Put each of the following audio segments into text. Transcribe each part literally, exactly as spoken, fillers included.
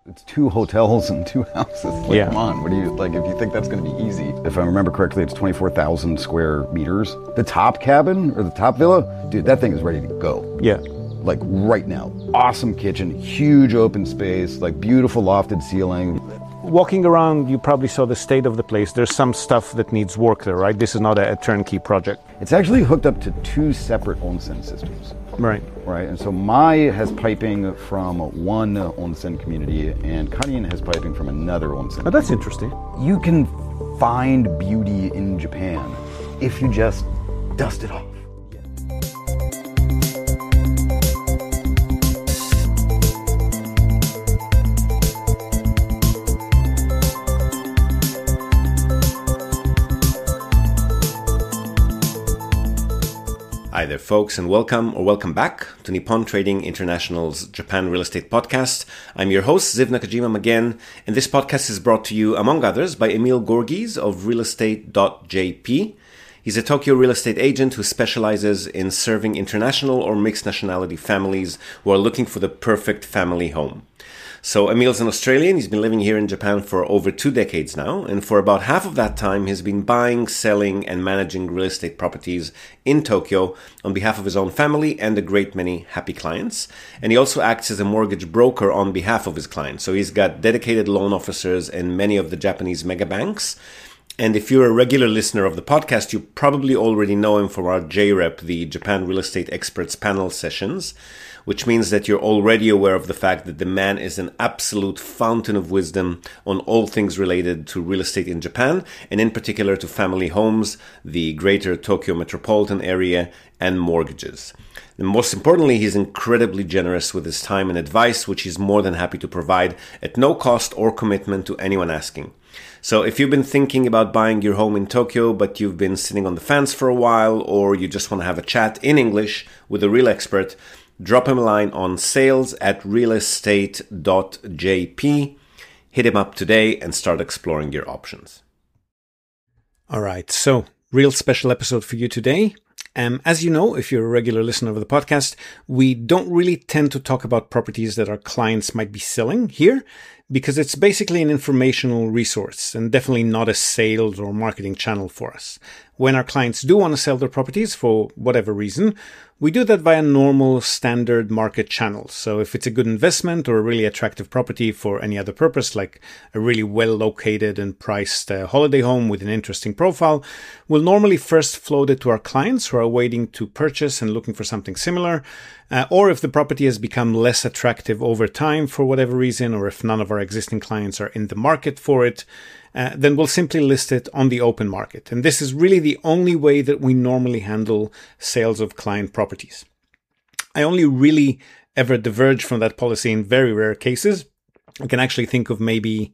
It's two hotels and two houses. Like, yeah. Come on, what do you, like, if you think that's going to be easy. If I remember correctly, it's twenty-four thousand square meters. The top cabin, or the top villa, dude, that thing is ready to go. Yeah. Like, right now. Awesome kitchen, huge open space, like, beautiful lofted ceiling. Walking around, you probably saw the state of the place. There's some stuff that needs work there, right? This is not a, a turnkey project. It's actually hooked up to two separate onsen systems. Right. Right, and so Mai has piping from one onsen community, and Karin has piping from another onsen. Oh, that's interesting. You can find beauty in Japan if you just dust it off. Hi there, folks, and welcome or welcome back to Nippon Trading International's Japan Real Estate Podcast. I'm your host, Ziv Nakajima again, and this podcast is brought to you, among others, by Emil Gorgies of real estate dot j p. He's a Tokyo real estate agent who specializes in serving international or mixed nationality families who are looking for the perfect family home. So Emil's an Australian. He's been living here in Japan for over two decades now. And for about half of that time, he's been buying, selling, and managing real estate properties in Tokyo on behalf of his own family and a great many happy clients. And he also acts as a mortgage broker on behalf of his clients. So he's got dedicated loan officers in many of the Japanese mega banks. And if you're a regular listener of the podcast, you probably already know him from our J R E P, the Japan Real Estate Experts Panel sessions, which means that you're already aware of the fact that the man is an absolute fountain of wisdom on all things related to real estate in Japan, and in particular to family homes, the greater Tokyo metropolitan area, and mortgages. And most importantly, he's incredibly generous with his time and advice, which he's more than happy to provide at no cost or commitment to anyone asking. So if you've been thinking about buying your home in Tokyo, but you've been sitting on the fence for a while, or you just want to have a chat in English with a real expert, drop him a line on sales at real estate dot j p. Hit him up today and start exploring your options. All right, so real special episode for you today. Um, as you know, if you're a regular listener of the podcast, we don't really tend to talk about properties that our clients might be selling here, because it's basically an informational resource and definitely not a sales or marketing channel for us. When our clients do want to sell their properties for whatever reason, we do that via normal standard market channels. So if it's a good investment or a really attractive property for any other purpose, like a really well located and priced uh, holiday home with an interesting profile, we'll normally first float it to our clients who are waiting to purchase and looking for something similar. Uh, or if the property has become less attractive over time for whatever reason, or if none of our existing clients are in the market for it, uh, then we'll simply list it on the open market. And this is really the only way that we normally handle sales of client properties. I only really ever diverge from that policy in very rare cases. I can actually think of maybe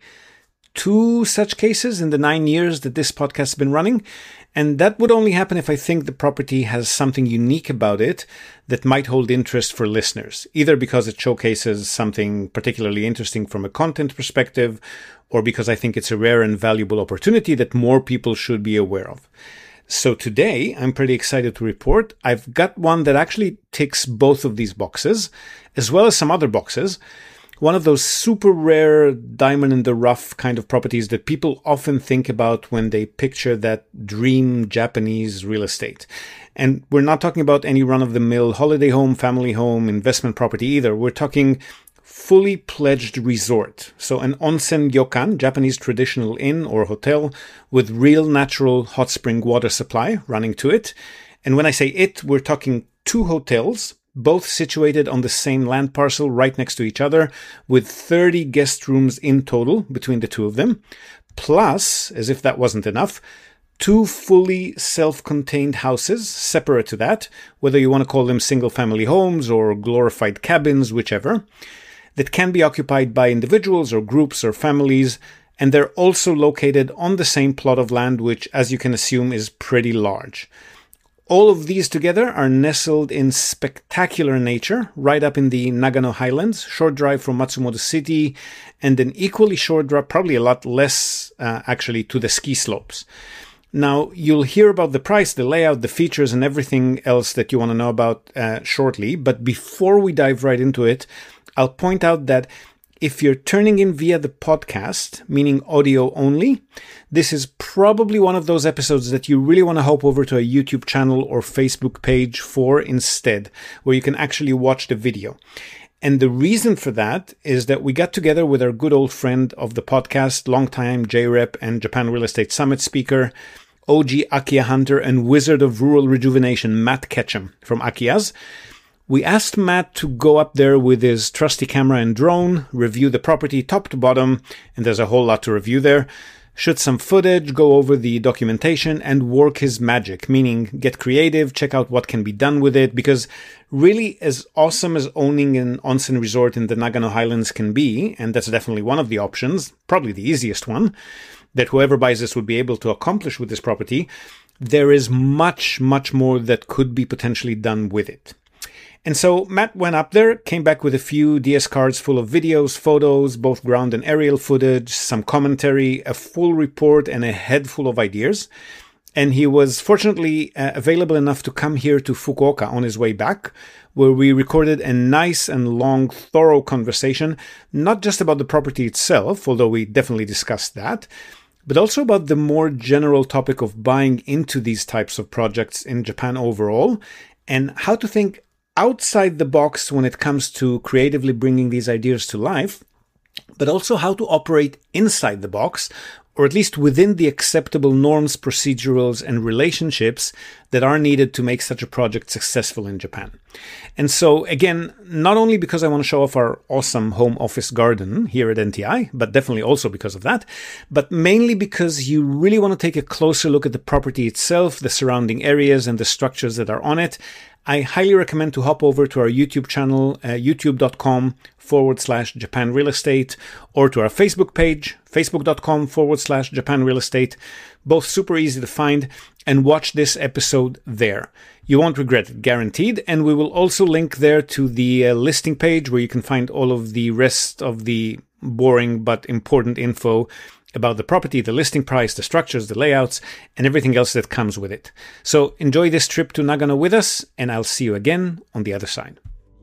two such cases in the nine years that this podcast has been running. And that would only happen if I think the property has something unique about it that might hold interest for listeners, either because it showcases something particularly interesting from a content perspective, or because I think it's a rare and valuable opportunity that more people should be aware of. So today, I'm pretty excited to report I've got one that actually ticks both of these boxes, as well as some other boxes. One of those super rare diamond in the rough kind of properties that people often think about when they picture that dream Japanese real estate. And we're not talking about any run-of-the-mill holiday home, family home, investment property either. We're talking fully pledged resort. So an onsen ryokan, Japanese traditional inn or hotel with real natural hot spring water supply running to it. And when I say it, we're talking two hotels, both situated on the same land parcel right next to each other, with thirty guest rooms in total between the two of them. Plus, as if that wasn't enough, two fully self-contained houses separate to that, whether you want to call them single-family homes or glorified cabins, whichever, that can be occupied by individuals or groups or families. And they're also located on the same plot of land, which, as you can assume, is pretty large. All of these together are nestled in spectacular nature, right up in the Nagano Highlands, short drive from Matsumoto City, and an equally short drive, probably a lot less uh, actually, to the ski slopes. Now, you'll hear about the price, the layout, the features, and everything else that you want to know about uh, shortly. But before we dive right into it, I'll point out that If you're turning in via the podcast, meaning audio only, this is probably one of those episodes that you really want to hop over to a YouTube channel or Facebook page for instead, where you can actually watch the video. And the reason for that is that we got together with our good old friend of the podcast, longtime J REP and Japan Real Estate Summit speaker, O G Akiya hunter and wizard of rural rejuvenation, Matt Ketchum from Akiya's. We asked Matt to go up there with his trusty camera and drone, review the property top to bottom, and there's a whole lot to review there, shoot some footage, go over the documentation, and work his magic, meaning get creative, check out what can be done with it, because really, as awesome as owning an onsen resort in the Nagano Highlands can be, and that's definitely one of the options, probably the easiest one, that whoever buys this would be able to accomplish with this property, there is much, much more that could be potentially done with it. And so Matt went up there, came back with a few D S cards full of videos, photos, both ground and aerial footage, some commentary, a full report, and a head full of ideas. And he was fortunately uh, available enough to come here to Fukuoka on his way back, where we recorded a nice and long, thorough conversation, not just about the property itself, although we definitely discussed that, but also about the more general topic of buying into these types of projects in Japan overall, and how to think outside the box when it comes to creatively bringing these ideas to life, but also how to operate inside the box, or at least within the acceptable norms, procedurals, and relationships that are needed to make such a project successful in Japan. And so, again, not only because I want to show off our awesome home office garden here at N T I, but definitely also because of that, but mainly because you really want to take a closer look at the property itself, the surrounding areas, and the structures that are on it. I highly recommend to hop over to our YouTube channel, uh, youtube.com forward slash Japan Real Estate, or to our Facebook page, facebook.com forward slash Japan Real Estate. Both super easy to find, and watch this episode there. You won't regret it, guaranteed. And we will also link there to the uh, listing page where you can find all of the rest of the boring but important info about the property, the listing price, the structures, the layouts, and everything else that comes with it. So enjoy this trip to Nagano with us, and I'll see you again on the other side.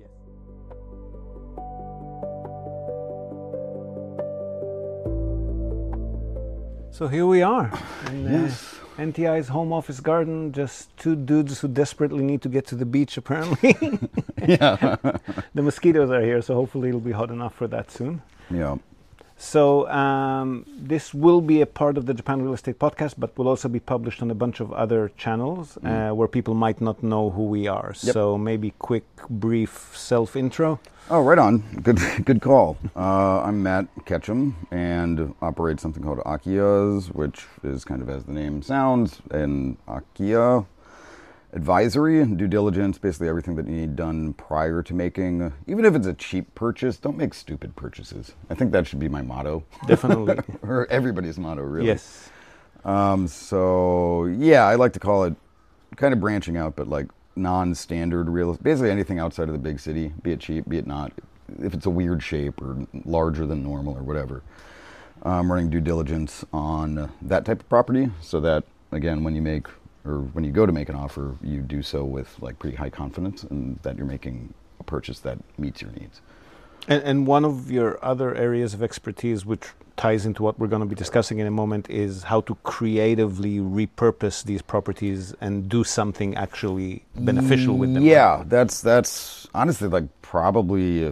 So here we are in Yes. uh, N T I's home office garden, just two dudes who desperately need to get to the beach, apparently. Yeah. The mosquitoes are here, so hopefully it'll be hot enough for that soon. Yeah. So um, this will be a part of the Japan Real Estate Podcast, but will also be published on a bunch of other channels mm. uh, where people might not know who we are. Yep. So maybe quick, brief self-intro. Oh, right on. Good good call. Uh, I'm Matt Ketchum and operate something called Akiya's, which is kind of as the name sounds, an Akiya advisory and due diligence, basically everything that you need done prior to making, even if it's a cheap purchase, don't make stupid purchases. I think that should be my motto. Definitely. Or everybody's motto, really. Yes. Um, so, yeah, I like to call it kind of branching out, but like non-standard real estate, basically anything outside of the big city, be it cheap, be it not, if it's a weird shape or larger than normal or whatever. I'm running due diligence on that type of property so that, again, when you make or when you go to make an offer, you do so with like pretty high confidence and that you're making a purchase that meets your needs. And, and one of your other areas of expertise, which ties into what we're going to be discussing in a moment, is how to creatively repurpose these properties and do something actually beneficial with them. Yeah, that's that's honestly like probably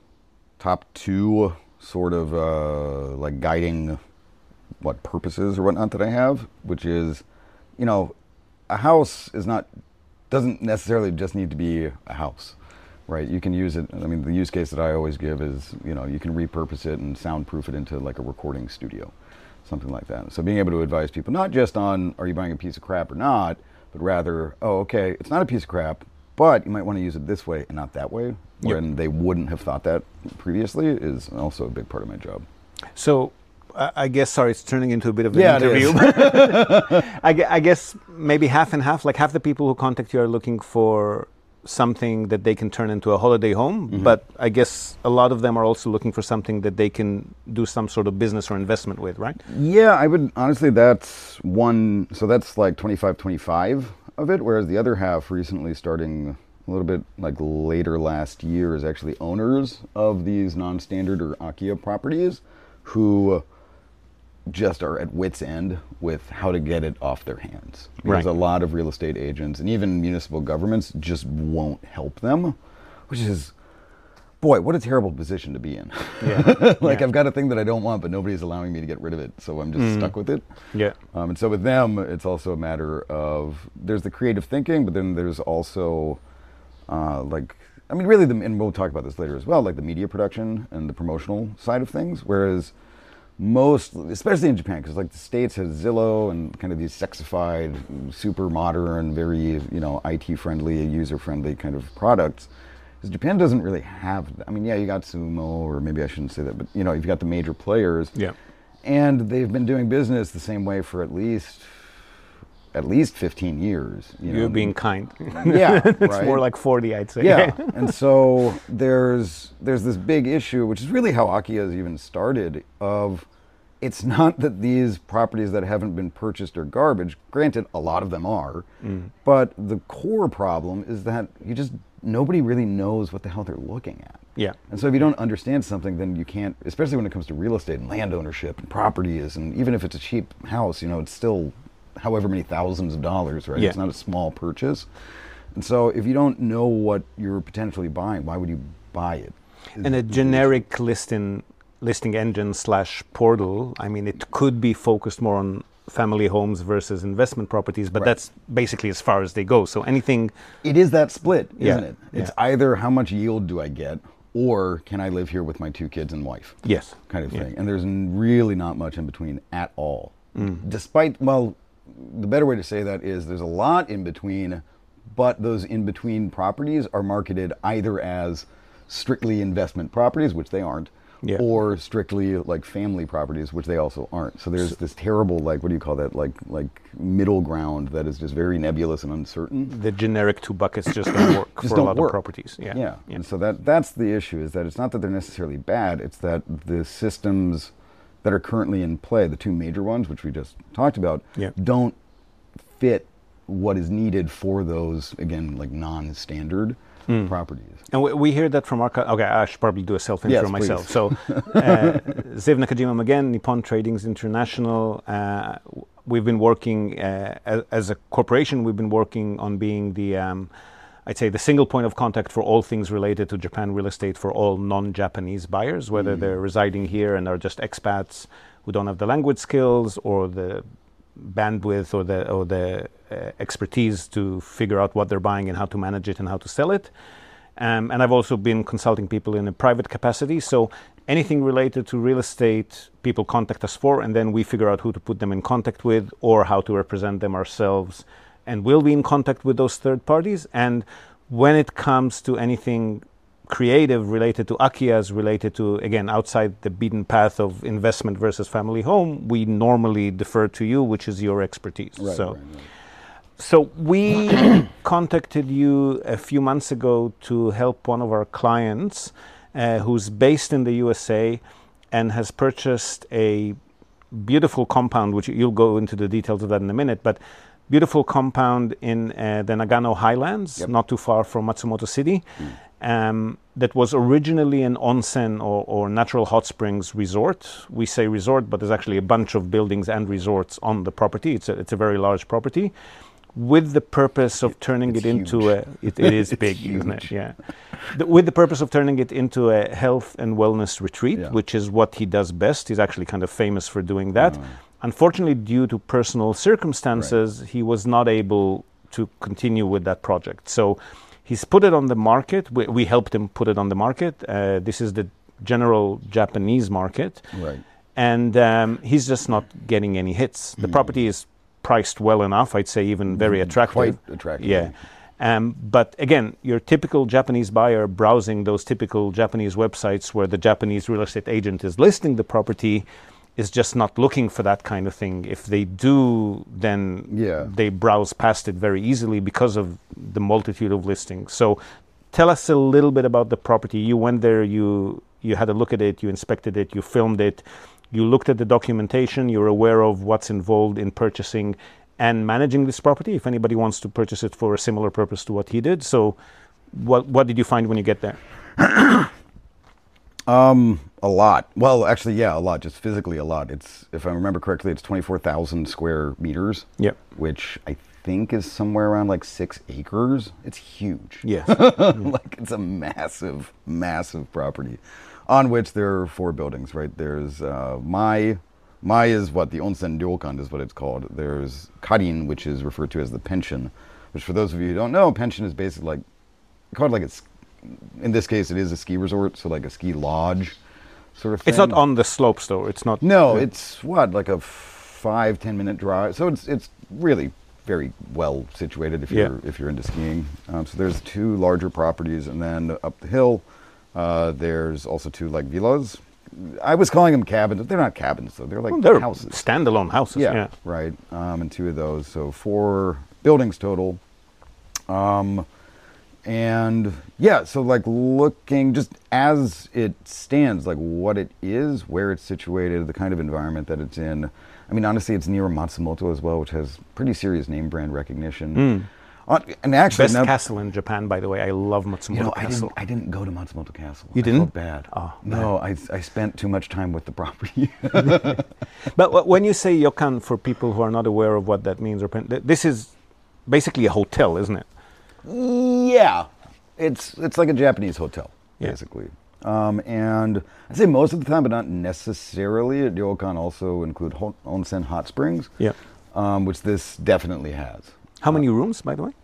top two sort of uh, like guiding what purposes or whatnot that I have, which is, you know, a house is not, doesn't necessarily just need to be a house, right? You can use it, I mean, the use case that I always give is, you know, you can repurpose it and soundproof it into like a recording studio, something like that. So being able to advise people, not just on, are you buying a piece of crap or not, but rather, oh, okay, it's not a piece of crap, but you might want to use it this way and not that way, when yep. they wouldn't have thought that previously, is also a big part of my job. So, I guess, sorry, it's turning into a bit of an yeah, interview. I, I guess maybe half and half, like half the people who contact you are looking for something that they can turn into a holiday home, mm-hmm. but I guess a lot of them are also looking for something that they can do some sort of business or investment with, right? Yeah, I would, honestly, that's one, so that's like twenty-five twenty-five of it, whereas the other half recently starting a little bit like later last year, is actually owners of these non-standard or Akia properties who just are at wit's end with how to get it off their hands. Because Right. a lot of real estate agents and even municipal governments just won't help them, which is, boy, what a terrible position to be in. Yeah. like Yeah. I've got a thing that I don't want, but nobody's allowing me to get rid of it, so I'm just Mm. stuck with it. Yeah. Um, and so with them, it's also a matter of, there's the creative thinking, but then there's also uh, like, I mean, really, the, and we'll talk about this later as well, like the media production and the promotional side of things, whereas most, especially in Japan, because like the States has Zillow and kind of these sexified, super modern, very, you know, I T friendly, user friendly kind of products. Because Japan doesn't really have, I mean, yeah, you got Sumo, or maybe I shouldn't say that, but you know, you've got the major players. Yeah. And they've been doing business the same way for at least, at least fifteen years. You know? You're being kind. Yeah, It's right? more like forty, I'd say. Yeah, and so there's there's this big issue, which is really how Akia has even started, of it's not that these properties that haven't been purchased are garbage. Granted, a lot of them are, Mm. but the core problem is that you just, nobody really knows what the hell they're looking at. Yeah. And so if you don't understand something, then you can't, especially when it comes to real estate and land ownership and properties, and even if it's a cheap house, you know, it's still however many thousands of dollars, right? Yeah. It's not a small purchase. And so if you don't know what you're potentially buying, why would you buy it? Is- And a generic listing listing engine slash portal, I mean, it could be focused more on family homes versus investment properties, but Right. that's basically as far as they go. So anything, It is that split, isn't Yeah, it? It's yeah. either how much yield do I get, or can I live here with my two kids and wife? yes, Kind of Yeah. thing. And there's n- really not much in between at all. Mm. Despite, well, the better way to say that is there's a lot in between, but those in between properties are marketed either as strictly investment properties, which they aren't, Yeah. or strictly like family properties, which they also aren't. So there's this terrible, like, what do you call that? Like, like middle ground that is just very nebulous and uncertain. the generic two buckets just don't work Just for don't a lot work. of properties. Yeah. Yeah. And so that that's the issue, is that it's not that they're necessarily bad, it's that the systems that are currently in play, the two major ones, which we just talked about, Yeah. don't fit what is needed for those, again, like non-standard Mm. properties. And we, we hear that from our... Co- okay, I should probably do a self-intro Yes, myself. please. So, uh, Ziv Nakajima again, Nippon Tradings International. Uh, we've been working, uh, as, as a corporation, we've been working on being the, um, I'd say, the single point of contact for all things related to Japan real estate for all non-Japanese buyers, whether Mm. they're residing here and are just expats who don't have the language skills or the bandwidth or the or the uh, expertise to figure out what they're buying and how to manage it and how to sell it. Um, and I've also been consulting people in a private capacity. So anything related to real estate, people contact us for, and then we figure out who to put them in contact with or how to represent them ourselves. And we'll be in contact with those third parties. And when it comes to anything creative related to Akias, related to, again, outside the beaten path of investment versus family home, we normally defer to you, which is your expertise. Right, so. right, right. So we contacted you a few months ago to help one of our clients uh, who's based in the U S A and has purchased a beautiful compound, which you'll go into the details of that in a minute, but beautiful compound in uh, the Nagano Highlands, Yep. not too far from Matsumoto City, um, that was originally an onsen or, or natural hot springs resort. We say resort, but there's actually a bunch of buildings and resorts on the property. It's a, it's a very large property, with the purpose of turning It's it into huge. a, it, it is It's big, isn't it? huge. Yeah. The, with the purpose of turning it into a health and wellness retreat, Yeah. which is what he does best. He's actually kind of famous for doing that. Oh. Unfortunately, due to personal circumstances, he was not able to continue with that project. So he's put it on the market. We, we helped him put it on the market. Uh, this is the general Japanese market. Right. And um, he's just not getting any hits. The Mm. property is priced well enough, I'd say even very attractive. Quite attractive. Yeah. Um, but again, your typical Japanese buyer browsing those typical Japanese websites where the Japanese real estate agent is listing the property is just not looking for that kind of thing. If they do, then Yeah. they browse past it very easily because of the multitude of listings. So tell us a little bit about the property. You went there, you you had a look at it, you inspected it, you filmed it, you looked at the documentation, you're aware of what's involved in purchasing and managing this property, if anybody wants to purchase it for a similar purpose to what he did. So what what did you find when you get there? Um, a lot. Well, actually, yeah, a lot. Just physically, a lot. It's, if I remember correctly, it's twenty-four thousand square meters. Yep. Which I think is somewhere around like six acres. It's huge. Yes. Like it's a massive, massive property, on which there are four buildings. Right. There's uh, my, my is what the onsen ryokan is what it's called. There's karin, which is referred to as the pension, which for those of you who don't know, pension is basically like called like it's. In this case, it is a ski resort, so like a ski lodge sort of thing. It's not on the slopes, though. It's not. No, it's what, like a five, ten minute drive. So it's it's really very well situated if you're Yeah. if you're into skiing. Um, so there's two larger properties, and then up the hill, uh, there's also two like villas. I was calling them cabins, but they're not cabins though. They're like Well, they're houses. standalone houses. Yeah, Yeah. right. Um, and two of those, so four buildings total. Um, and yeah, so like looking just as it stands, like what it is, where it's situated, the kind of environment that it's in. I mean, honestly, it's near Matsumoto as well, which has pretty serious name brand recognition. Mm. On, and actually, Best now, castle in Japan, by the way. I love Matsumoto you know, I Castle. didn't, I didn't go to Matsumoto Castle. You I didn't? felt bad. Oh, no, I, I spent too much time with the property. But wh- when you say ryokan, for people who are not aware of what that means, or pen- th- this is basically a hotel, isn't it? Yeah, it's it's like a Japanese hotel, Yeah. basically. Um, and I'd say most of the time, but not necessarily. Ryokan also include hon- onsen hot springs, Yeah. um, which this definitely has. How many rooms, by the way?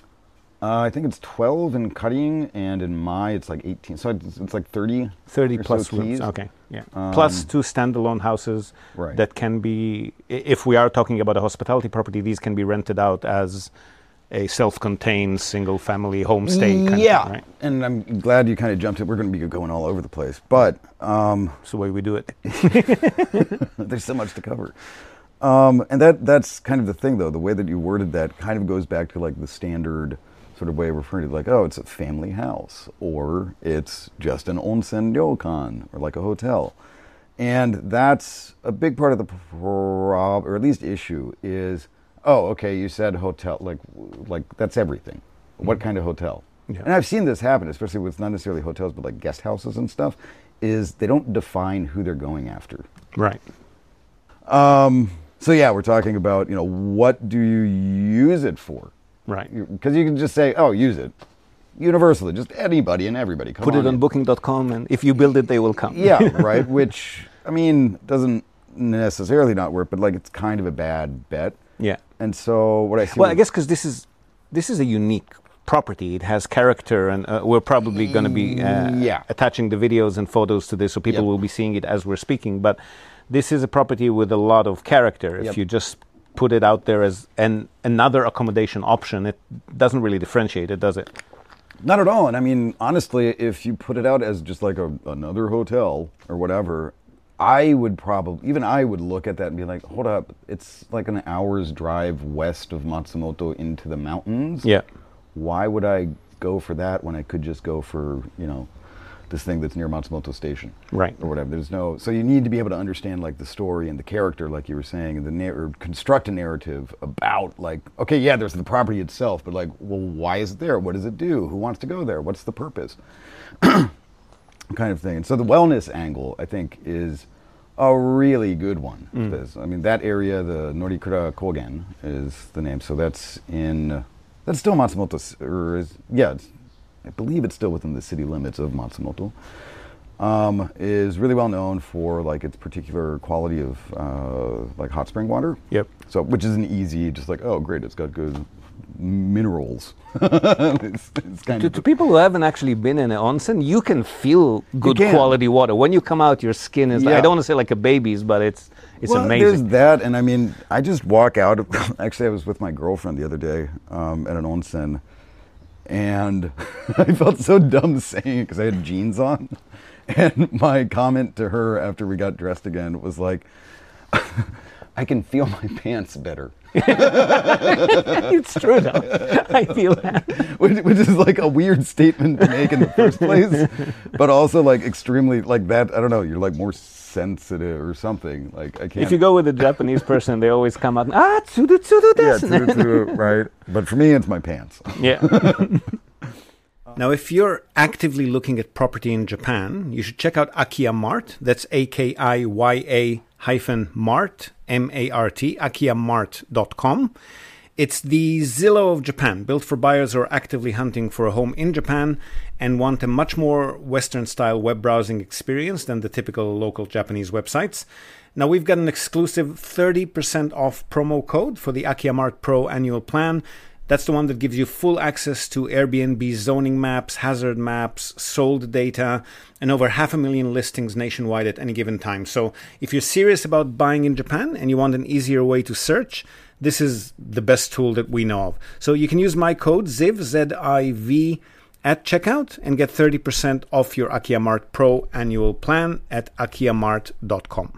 Uh, I think it's twelve in Karin, and in Mai it's like eighteen. So it's, it's like thirty. thirty or plus so rooms. keys. Okay. Yeah. Um, plus two standalone houses Right. that can be, i- if we are talking about a hospitality property, these can be rented out as a self-contained single-family homestay kind yeah, of thing, right? and I'm glad you kind of jumped it. We're going to be going all over the place, but um, That's the way we do it. there's so much to cover. Um, and that that's kind of the thing, though. The way that you worded that kind of goes back to like the standard sort of way of referring to, like, oh, it's a family house, or it's just an onsen ryokan, or like a hotel. And that's a big part of the prob, or at least issue, is, oh, okay, you said hotel, like, like that's everything. What kind of hotel? Yeah. And I've seen this happen, especially with not necessarily hotels, but like guest houses and stuff, is they don't define who they're going after. Right. Um, so yeah, we're talking about, you know, what do you use it for? Right. Because you can just say, oh, use it. Universally, just anybody and everybody. Come Put it on in. booking dot com, and if you build it, they will come. Yeah, right. Which, I mean, doesn't necessarily not work, but like it's kind of a bad bet. Yeah. And so what I see. Well, with- I guess because this is this is a unique property. It has character, and uh, we're probably going to be uh, Yeah. attaching the videos and photos to this, so people Yep. will be seeing it as we're speaking. But this is a property with a lot of character. If Yep. you just put it out there as an another accommodation option, it doesn't really differentiate it, does it? Not at all. And I mean, honestly, if you put it out as just like a, another hotel or whatever, I would probably, even I would look at that and be like, hold up, it's like an hour's drive west of Matsumoto into the mountains. Yeah. Why would I go for that when I could just go for, you know, this thing that's near Matsumoto Station? Right. Or whatever. There's no, so you need to be able to understand like the story and the character, like you were saying, and the nar- or construct a narrative about like, okay, yeah, there's the property itself, but like, well, why is it there? What does it do? Who wants to go there? What's the purpose? Kind of thing. And so the wellness angle, I think, is a really good one. Mm. This. I mean, that area, the Norikura Kogen is the name. So that's in, that's still Matsumoto, s- or is, yeah, it's, I believe it's still within the city limits of Matsumoto. Um, is really well known for like its particular quality of uh, like hot spring water. Yep. So, which isn't easy, just like, oh, great, it's got good minerals. it's, it's kind To, of to people who haven't actually been in an onsen, you can feel good can. quality water. When you come out, your skin is, I Yeah. don't want to say like a baby's, but it's it's well, amazing. There's that, and I mean, I just walk out. Of, actually, I was with my girlfriend the other day um, at an onsen, and I felt so dumb saying it because I had jeans on. And my comment to her after we got dressed again was like, I can feel my pants better. It's true, though. I feel that. which, which is like a weird statement to make in the first place, but also like extremely like that. I don't know. You're like more sensitive or something. Like I can't. If you go with a Japanese person, they always come out, ah, tsudu tsudu yeah, desu. to, to, right. But for me, it's my pants. Yeah. Now, if you're actively looking at property in Japan, you should check out Akiya Mart. That's A K I Y A hyphen Mart, M A R T, akiya mart dot com. It's the Zillow of Japan, built for buyers who are actively hunting for a home in Japan and want a much more Western-style web browsing experience than the typical local Japanese websites. Now, we've got an exclusive thirty percent off promo code for the Akiya Mart Pro annual plan. That's the one that gives you full access to Airbnb zoning maps, hazard maps, sold data, and over half a million listings nationwide at any given time. So if you're serious about buying in Japan and you want an easier way to search, this is the best tool that we know of. So you can use my code ZIV, Z I V, at checkout and get thirty percent off your Akiya Mart Pro annual plan at akiya mart dot com.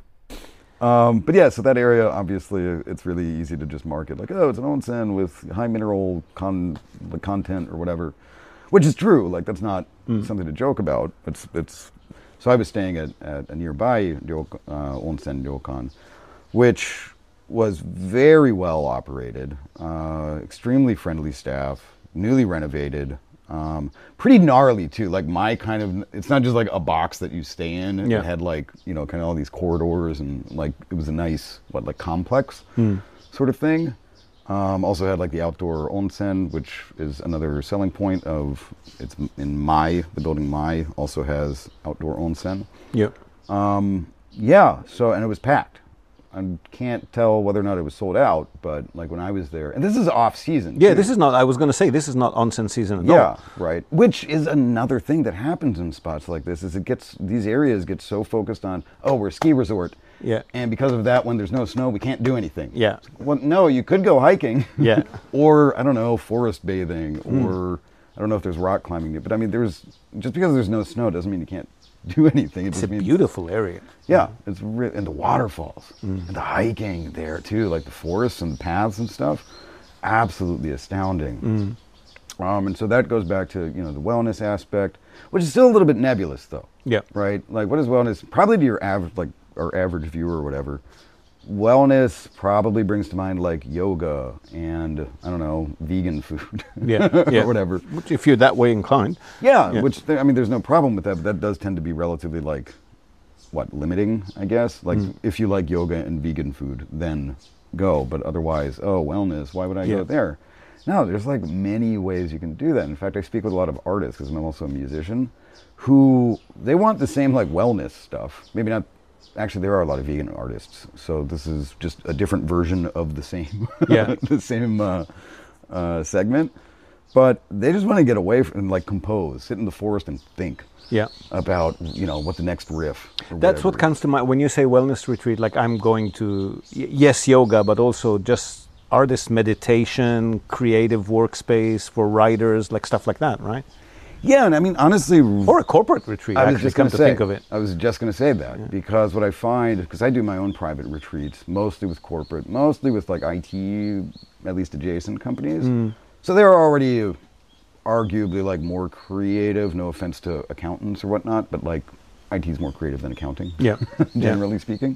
Um, but yeah, so that area, obviously, it's really easy to just market like, oh, it's an onsen with high mineral con- content or whatever, which is true. Like, that's not mm. something to joke about. It's it's. So I was staying at, at a nearby ryokan, uh, onsen ryokan, which was very well operated, uh, extremely friendly staff, newly renovated. Um, pretty gnarly too, like my kind of, it's not just like a box that you stay in. It yeah. had like, you know, kind of all these corridors and like, it was a nice, what, like complex mm. sort of thing. Um, also had like the outdoor onsen, which is another selling point of, it's in Mai, the building Mai also has outdoor onsen. Yep. Um, yeah, so, and it was packed. I can't tell whether or not it was sold out, but like when I was there, and this is off season. Yeah, too. this is not, I was going to say, this is not onsen season at yeah, all. Yeah, right. Which is another thing that happens in spots like this, is it gets, these areas get so focused on, oh, we're a ski resort. Yeah. And because of that, when there's no snow, we can't do anything. Yeah. Well, no, you could go hiking. Yeah. Or, I don't know, forest bathing, or mm. I don't know if there's rock climbing. But I mean, there's, just because there's no snow doesn't mean you can't do anything. It it's just a means, beautiful area. Yeah, it's re- and the waterfalls mm. and the hiking there too, like the forests and the paths and stuff, absolutely astounding. Mm. Um, and so that goes back to, you know, the wellness aspect, which is still a little bit nebulous though. Yeah. Right. Like, what is wellness? Probably to your average, like our average viewer or whatever. Wellness probably brings to mind like yoga and, I don't know, vegan food. Yeah, yeah. or whatever. Which, if you're that way inclined. Yeah, yeah. which, I mean, there's no problem with that, but that does tend to be relatively like, what, limiting, I guess? Like, mm. if you like yoga and vegan food, then go. But otherwise, oh, wellness, why would I yeah. go there? No, there's like many ways you can do that. In fact, I speak with a lot of artists, because I'm also a musician, who, they want the same like wellness stuff. Maybe not. Actually, there are a lot of vegan artists, so this is just a different version of the same, yeah. the same uh, uh, segment. But they just want to get away from and like compose, sit in the forest and think yeah. about, you know, what the next riff. That's what comes to mind when you say wellness retreat. Like, I'm going to yes yoga, but also just artist meditation, creative workspace for writers, like stuff like that, right? Yeah, and I mean, honestly... Or a corporate retreat, I was actually, just come to say, think of it. I was just going to say that, yeah. because what I find, because I do my own private retreats, mostly with corporate, mostly with like I T, at least adjacent companies. Mm. So they're already arguably like more creative, no offense to accountants or whatnot, but like I T is more creative than accounting, yeah. generally yeah. speaking.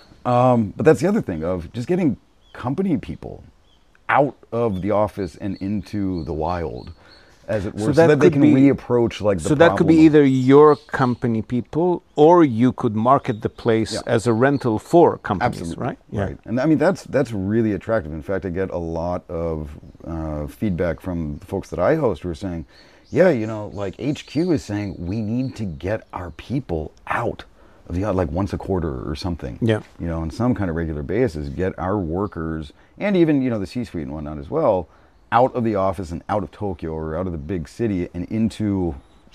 Um, but that's the other thing of just getting company people out of the office and into the wild, as it were, so that, so that they can be, reapproach like the So that could be either your company people, or you could market the place yeah. as a rental for companies, Absolutely. right? Yeah. Right. And I mean, that's that's really attractive. In fact, I get a lot of uh, feedback from the folks that I host who are saying, yeah, you know, like H Q is saying we need to get our people out of the, like once a quarter or something. Yeah. You know, on some kind of regular basis, get our workers and even, you know, the C-suite and whatnot as well, out of the office and out of Tokyo or out of the big city and into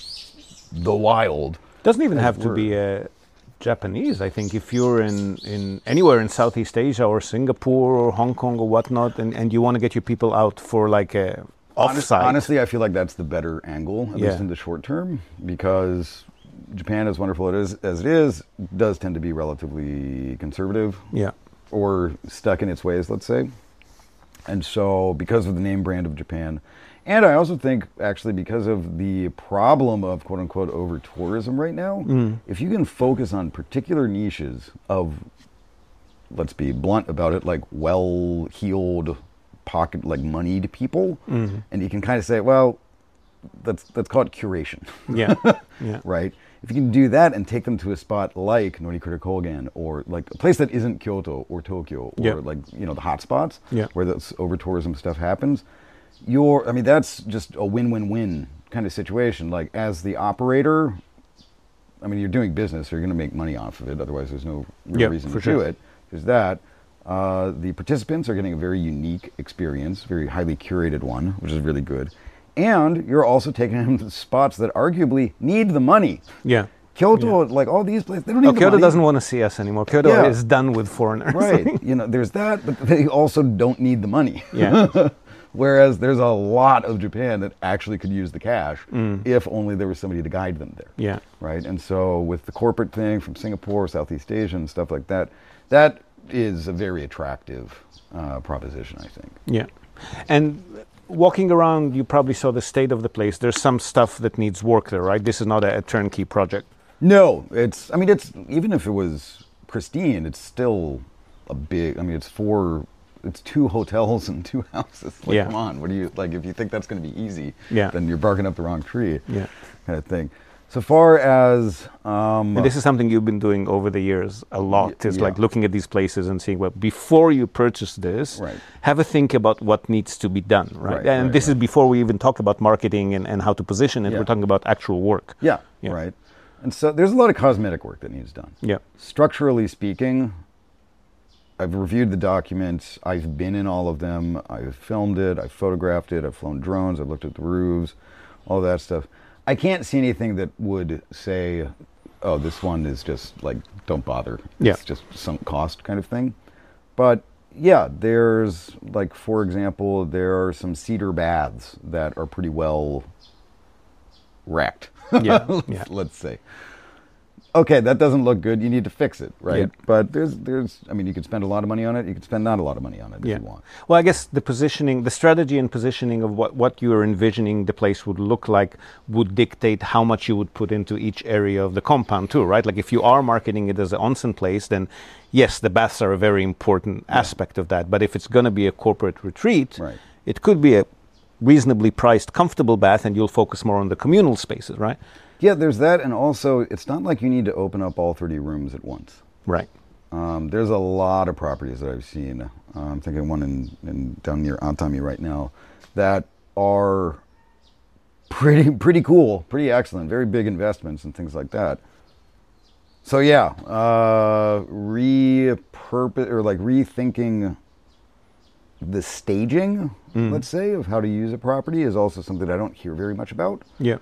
the wild. Doesn't even have to be uh, Japanese. I think if you're in, in anywhere in Southeast Asia or Singapore or Hong Kong or whatnot, and, and you want to get your people out for like a offsite. Honestly, I feel like that's the better angle, at yeah. least in the short term, because Japan, as wonderful it is, as it is, does tend to be relatively conservative. Yeah. Or stuck in its ways, let's say. And so, because of the name brand of Japan, and I also think, actually, because of the problem of quote-unquote over-tourism right now, mm. if you can focus on particular niches of, let's be blunt about it, like well-heeled, pocket, like moneyed people, mm. and you can kind of say, well, that's that's called curation. Yeah, yeah. Right? If you can do that and take them to a spot like Norikura Kogen, or like a place that isn't Kyoto or Tokyo, or Yeah. like, you know, the hot spots Yeah. where this over tourism stuff happens, you're, I mean, that's just a win-win-win kind of situation. Like, as the operator, I mean, you're doing business, so you're going to make money off of it. Otherwise, there's no real Yeah, reason for to do sure. it. There's that. Uh, the participants are getting a very unique experience, very highly curated one, which is really good. And you're also taking them to spots that arguably need the money. Yeah. Kyoto, like all these places, they don't need Oh, the Kyoto money. doesn't want to see us anymore. Kyoto Yeah. is done with foreigners. Right. You know, there's that, but they also don't need the money. Yeah. Whereas there's a lot of Japan that actually could use the cash Mm. if only there was somebody to guide them there. Yeah. Right. And so with the corporate thing from Singapore, Southeast Asia, and stuff like that, that is a very attractive uh, proposition, I think. Yeah. And walking around, you probably saw the state of the place. There's some stuff that needs work there, right? This is not a, a turnkey project. No, it's, I mean, it's, even if it was pristine, it's still a big, I mean, it's four, it's two hotels and two houses. Like, Yeah. come on, what do you, like, if you think that's going to be easy, Yeah. then you're barking up the wrong tree, Yeah. kind of thing. So far as, um, And this is something you've been doing over the years a lot, Y- is yeah. like looking at these places and saying, well, before you purchase this, Right. have a think about what needs to be done, right? Right, and right, this is right. before we even talk about marketing and, and how to position it. Yeah. We're talking about actual work. yeah, Yeah. right. And so there's a lot of cosmetic work that needs done. Yeah. Structurally speaking, I've reviewed the documents. I've been in all of them. I've filmed it. I've photographed it. I've flown drones. I've looked at the roofs, all that stuff. I can't see anything that would say, oh, this one is just like, don't bother. Yeah. It's just sunk cost kind of thing. But yeah, there's like, for example, there are some cedar baths that are pretty well wrecked. Yeah, let's, yeah. let's say. Okay, that doesn't look good. You need to fix it, right? Yeah. But there's, there's, I mean, you could spend a lot of money on it. You could spend not a lot of money on it Yeah. if you want. Well, I guess the positioning, the strategy and positioning of what, what you are envisioning the place would look like would dictate how much you would put into each area of the compound too, right? Like if you are marketing it as an onsen place, then yes, the baths are a very important aspect of that. But if it's going to be a corporate retreat, Right. it could be a reasonably priced, comfortable bath, and you'll focus more on the communal spaces, right? Yeah, there's that, and also it's not like you need to open up all thirty rooms at once. Right. Um, there's a lot of properties that I've seen. Uh, I'm thinking one in, in down near Atami right now that are pretty pretty cool, pretty excellent, very big investments and things like that. So yeah, uh, repurpose or like rethinking the staging, let's say, of how to use a property is also something I don't hear very much about. Yeah.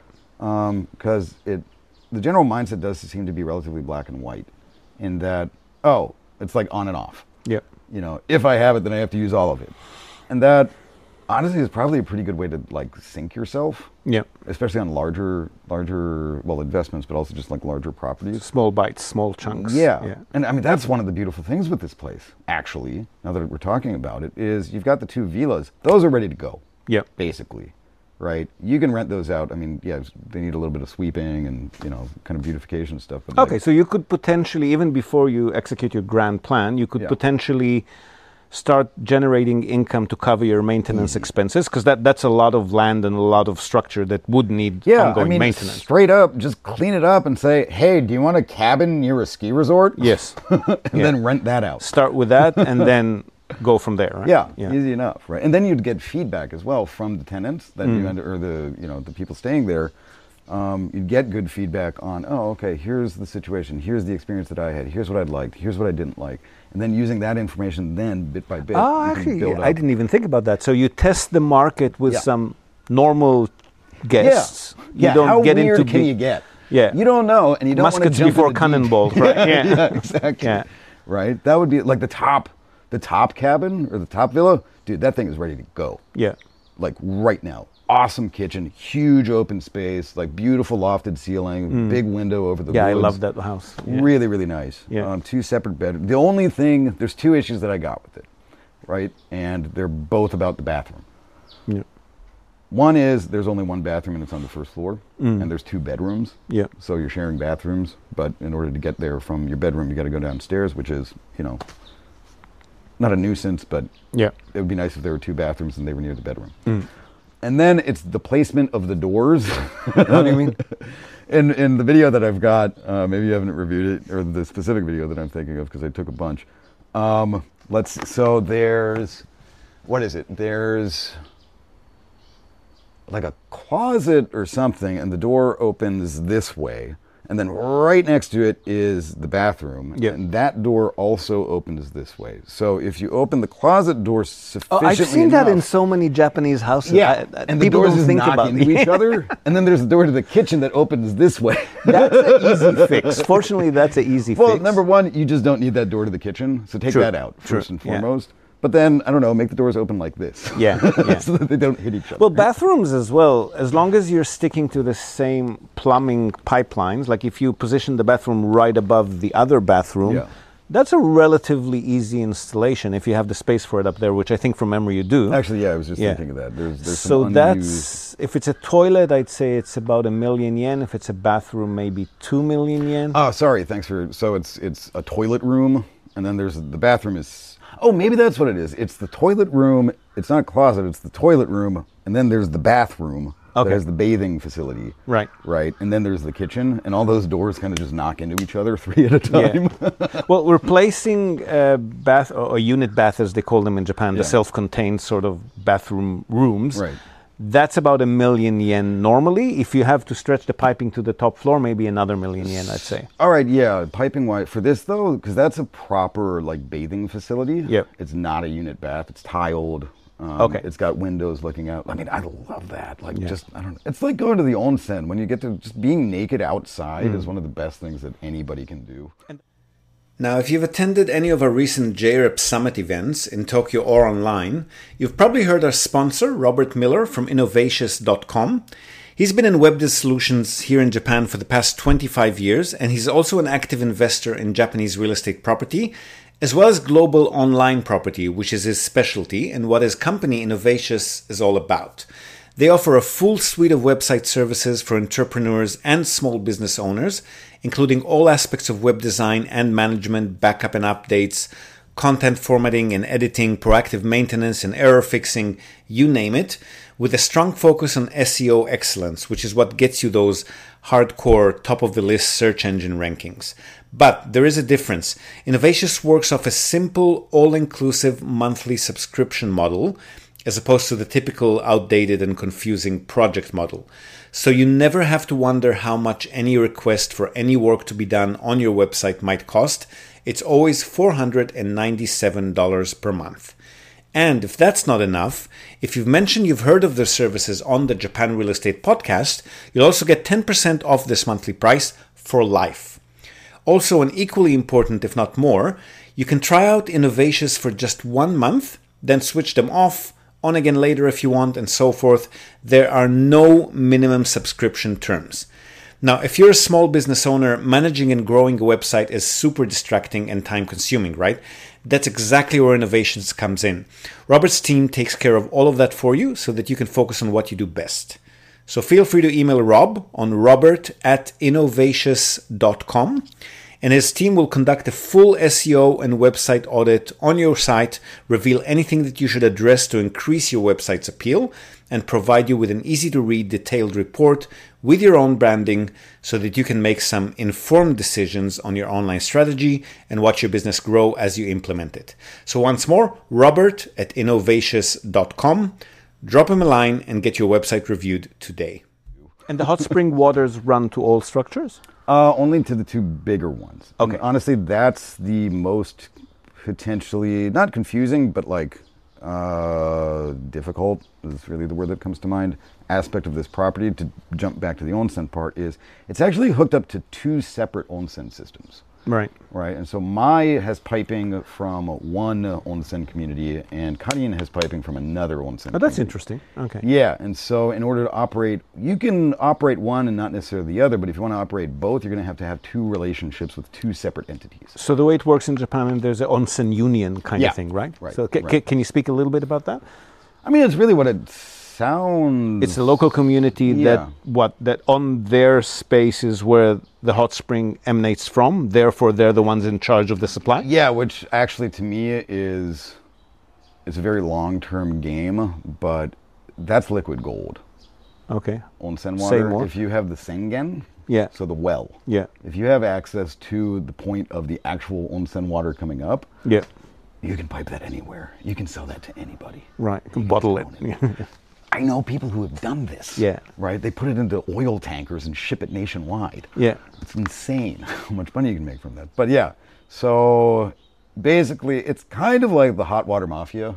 Because it, the general mindset does seem to be relatively black and white, in that, oh, it's like on and off. Yeah. You know, if I have it, then I have to use all of it, and that honestly is probably a pretty good way to like sink yourself, Yeah. especially on larger, larger well investments, but also just like larger properties. Small bites, small chunks. Yeah. Yeah. And I mean, that's one of the beautiful things with this place, actually, now that we're talking about it, is you've got the two villas. Those are ready to go, Yeah. basically, right? You can rent those out. I mean, yeah, they need a little bit of sweeping and, you know, kind of beautification stuff. But Okay, like, so you could potentially, even before you execute your grand plan, you could Yeah. potentially start generating income to cover your maintenance Mm. expenses, because that, that's a lot of land and a lot of structure that would need yeah, ongoing I mean, maintenance. straight up, just clean it up and say, hey, do you want a cabin near a ski resort? Yes. and Yeah. then rent that out. Start with that and then go from there, right? Yeah, Yeah. easy enough, right? And then you'd get feedback as well from the tenants that Mm. you end, or the you know the people staying there. Um, you'd get good feedback on, oh, okay, here's the situation, here's the experience that I had, here's what I liked, here's what I didn't like, and then using that information, then bit by bit, Oh, you can actually, build I up. didn't even think about that. So you test the market with Yeah. some normal guests. Yeah, You yeah. don't How get weird into can big- you get? Yeah. You don't know, and you don't want to Muskets jump before in the deep. cannonballs, right? Yeah. yeah, exactly. Yeah. Right. That would be like the top, the top cabin or the top villa, dude. That thing is ready to go. Yeah. Like right now. Awesome kitchen, huge open space, like beautiful lofted ceiling, big window over the Yeah, I woods. love that house. Yeah. Really, really nice. Yeah. Um, two separate bedrooms. The only thing, there's two issues that I got with it, right? And they're both about the bathroom. Yeah. One is there's only one bathroom and it's on the first floor, Mm. and there's two bedrooms. Yeah. So you're sharing bathrooms, but in order to get there from your bedroom, you got to go downstairs, which is, you know, not a nuisance, but Yeah. it would be nice if there were two bathrooms and they were near the bedroom. Mm. and then it's the placement of the doors. What do you mean? In in the video that I've got, uh, maybe you haven't reviewed it, or the specific video that I'm thinking of, because I took a bunch. Um, let's. So there's, what is it? There's like a closet or something, and the door opens this way, and then right next to it is the bathroom, yeah. and that door also opens this way. So if you open the closet door sufficiently Oh, I've seen enough, that in so many Japanese houses. yeah, I, I, and the people doors don't just think knock about into each other, and then there's the door to the kitchen that opens this way. That's an easy fix. Fortunately, that's an easy Well, fix. number one, you just don't need that door to the kitchen, so take True. that out first True. and Yeah. foremost. But then, I don't know, make the doors open like this. Yeah, yeah. so that they don't hit each other. Well, bathrooms as well, as long as you're sticking to the same plumbing pipelines, like if you position the bathroom right above the other bathroom, Yeah. that's a relatively easy installation if you have the space for it up there, which I think from memory you do. Actually, yeah, I was just Yeah. thinking of that. There's, there's So some that's, unused... if it's a toilet, I'd say it's about a million yen. If it's a bathroom, maybe two million yen. Oh, sorry, thanks for... So it's it's a toilet room, and then there's the bathroom is... Oh, maybe that's what it is. It's the toilet room. It's not a closet, it's the toilet room, and then there's the bathroom. Okay. That has the bathing facility. Right. Right. And then there's the kitchen, and all those doors kind of just knock into each other three at a time. Yeah. Well, replacing a bath or a unit bath, as they call them in Japan, Yeah. the self-contained sort of bathroom rooms. Right. That's about a million yen normally. If you have to stretch the piping to the top floor, maybe another million yen, I'd say. All right, yeah, piping wise for this though, because that's a proper like bathing facility. Yep. It's not a unit bath. It's tiled. Um, Okay. It's got windows looking out. I mean, I love that. Like, Yeah. just I don't know. It's like going to the onsen when you get to just being naked outside Mm. is one of the best things that anybody can do. Now, if you've attended any of our recent J R I P Summit events in Tokyo or online, you've probably heard our sponsor, Robert Miller from Innovatious dot com. He's been in web solutions here in Japan for the past twenty-five years, and he's also an active investor in Japanese real estate property, as well as global online property, which is his specialty and what his company Innovatious is all about. They offer a full suite of website services for entrepreneurs and small business owners, including all aspects of web design and management, backup and updates, content formatting and editing, proactive maintenance and error fixing, you name it, with a strong focus on S E O excellence, which is what gets you those hardcore top-of-the-list search engine rankings. But there is a difference. Innovatious works off a simple, all-inclusive monthly subscription model, as opposed to the typical outdated and confusing project model. So you never have to wonder how much any request for any work to be done on your website might cost. It's always four hundred ninety-seven dollars per month. And if that's not enough, if you've mentioned you've heard of their services on the Japan Real Estate Podcast, you'll also get ten percent off this monthly price for life. Also, and equally important, if not more, you can try out Innovatious for just one month, then switch them off, on again later if you want, and so forth. There are no minimum subscription terms. Now, if you're a small business owner, managing and growing a website is super distracting and time consuming, right? That's exactly where Innovations comes in. Robert's team takes care of all of that for you so that you can focus on what you do best. So feel free to email Rob on robert at innovatious dot com, and his team will conduct a full S E O and website audit on your site, reveal anything that you should address to increase your website's appeal, and provide you with an easy-to-read detailed report with your own branding so that you can make some informed decisions on your online strategy and watch your business grow as you implement it. So once more, Robert at innovatious dot com. Drop him a line and get your website reviewed today. And the hot spring waters run to all structures? Uh, only to the two bigger ones. Okay. And honestly, that's the most potentially, not confusing, but like uh, difficult is really the word that comes to mind, aspect of this property. To jump back to the onsen part is, it's actually hooked up to two separate onsen systems. Right. Right, and so Mai has piping from one onsen community, and Karien has piping from another onsen Oh, that's community. interesting. Okay. Yeah, and so in order to operate, you can operate one and not necessarily the other, but if you want to operate both, you're going to have to have two relationships with two separate entities. So the way it works in Japan, there's an onsen union kind Yeah. of thing, right? Right, So ca- right. ca- can you speak a little bit about that? I mean, it's really what it sounds... It's a local community Yeah. that what that on their space is where the hot spring emanates from. Therefore, they're the ones in charge of the supply. Yeah, which actually to me is, it's a very long-term game, but that's liquid gold. Okay. Onsen water. Say more. If you have the sengen, Yeah. so the well. Yeah. If you have access to the point of the actual onsen water coming up, Yeah. you can pipe that anywhere. You can sell that to anybody. Right. You can Bottle it. own I know people who have done this. Yeah. Right? They put it into oil tankers and ship it nationwide. Yeah. It's insane how much money you can make from that. But yeah, so basically it's kind of like the hot water mafia.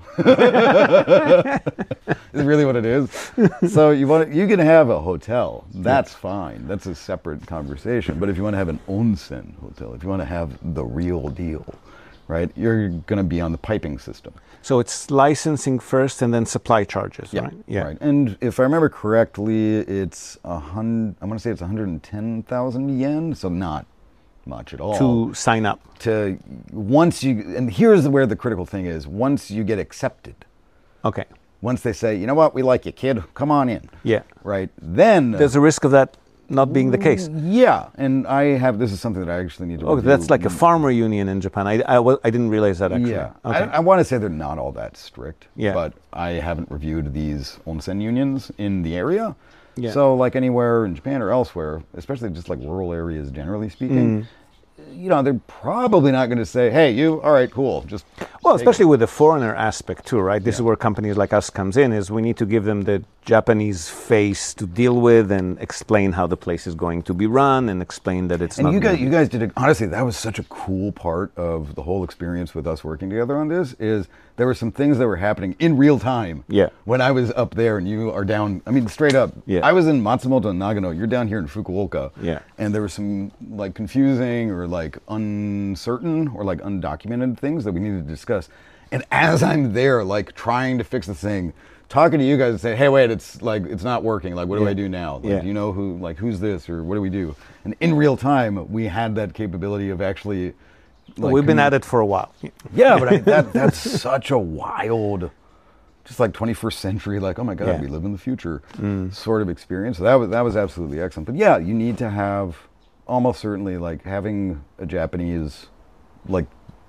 Is really what it is. So you want you can have a hotel. That's fine. That's a separate conversation. But if you want to have an onsen hotel, if you want to have the real deal, right, you're going to be on the piping system. So it's licensing first and then supply charges, right? Yeah. Right. And if I remember correctly, it's a hundred. I'm going to say it's one hundred ten thousand yen. So not much at all. To sign up. To once you, and here's where the critical thing is: once you get accepted, Okay. once they say, you know what, we like you, kid, come on in. Yeah. Right. Then There's a risk of that not being the case. Yeah, and I have. This is something that I actually need to. Oh, review. that's like a farmer union in Japan. I, I, wa- I didn't realize that actually. Yeah, Okay. I, I want to say they're not all that strict. Yeah. But I haven't reviewed these onsen unions in the area. Yeah. So, like anywhere in Japan or elsewhere, especially just like rural areas, generally speaking, Mm. you know, they're probably not going to say, "Hey, you, all right, cool, just." Well, take especially it." with the foreigner aspect too, right? This is Yeah. where companies like us comes in, is we need to give them the Japanese face to deal with and explain how the place is going to be run and explain that it's And not you gonna guys, you guys did it. Honestly, that was such a cool part of the whole experience with us working together on this. Is there were some things that were happening in real time. Yeah. When I was up there and you are down. I mean, straight up. Yeah. I was in Matsumoto and Nagano. You're down here in Fukuoka. Yeah. And there were some like confusing or like uncertain or like undocumented things that we needed to discuss. And as I'm there, like trying to fix the thing, talking to you guys and saying, "Hey, wait, it's like it's not working. Like, what do Yeah. I do now? Like, Yeah. do you know who? Like, who's this or what do we do?" And in real time, we had that capability of actually. Like, We've been commu- at it for a while. Yeah, but I, that that's such a wild, just like twenty-first century, like, oh my God, Yeah. we live in the future, sort of experience. So that was that was absolutely excellent. But yeah, you need to have almost certainly like having a Japanese, like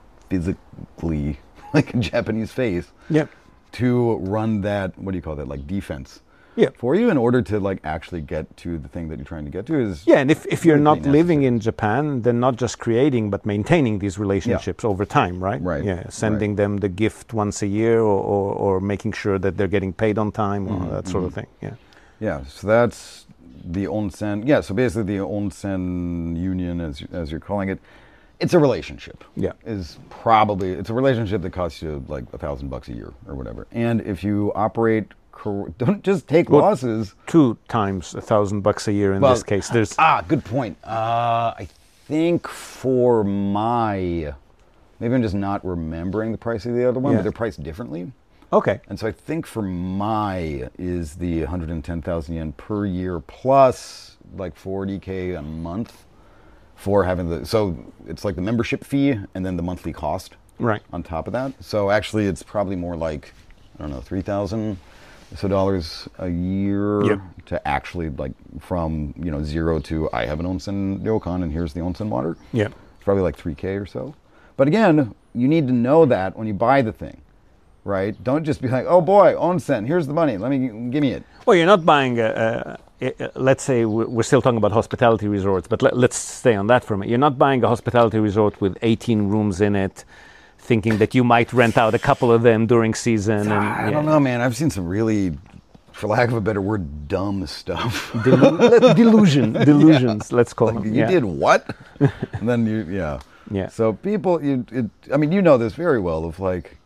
physically like a Japanese face Yeah. to run that. What do you call that? Like defense. Yeah. For you, in order to like actually get to the thing that you're trying to get to, is Yeah, and if, if you're not Really living necessary. in Japan, then not just creating but maintaining these relationships over time, right? Right, Yeah, sending right. them the gift once a year, or, or, or making sure that they're getting paid on time, Mm-hmm, or that sort of thing. Yeah. Yeah, so that's the onsen. Yeah, so basically the onsen union, as as you're calling it, it's a relationship. Yeah. is probably it's a relationship that costs you like a thousand bucks a year or whatever. And if you operate, cor- don't just take Well, losses. Two times a thousand bucks a year in Well, this case. There's Ah, good point. Uh, I think for my, maybe I'm just not remembering the price of the other one, Yeah. but they're priced differently. okay. And so I think for my is the one hundred ten thousand yen per year plus like forty K a month for having the, so it's like the membership fee and then the monthly cost Right. on top of that. So actually it's probably more like, I don't know, three thousand so dollars a year Yep. to actually like from, you know, zero to I have an onsen ryokan and here's the onsen water. Yeah. It's probably like three K or so. But again, you need to know that when you buy the thing, right? Don't just be like, oh boy, onsen, here's the money, let me, give me it. Well, you're not buying a, a, a let's say we're we're still talking about hospitality resorts, but let, let's stay on that for a minute. You're not buying a hospitality resort with eighteen rooms in it, thinking that you might rent out a couple of them during season. And I don't know, man. I've seen some really, for lack of a better word, dumb stuff. Delu- delusion, delusions. Let's call Like, them. you yeah. did what? And then you, yeah. Yeah. So people, you, it, I mean, you know this very well. Of like,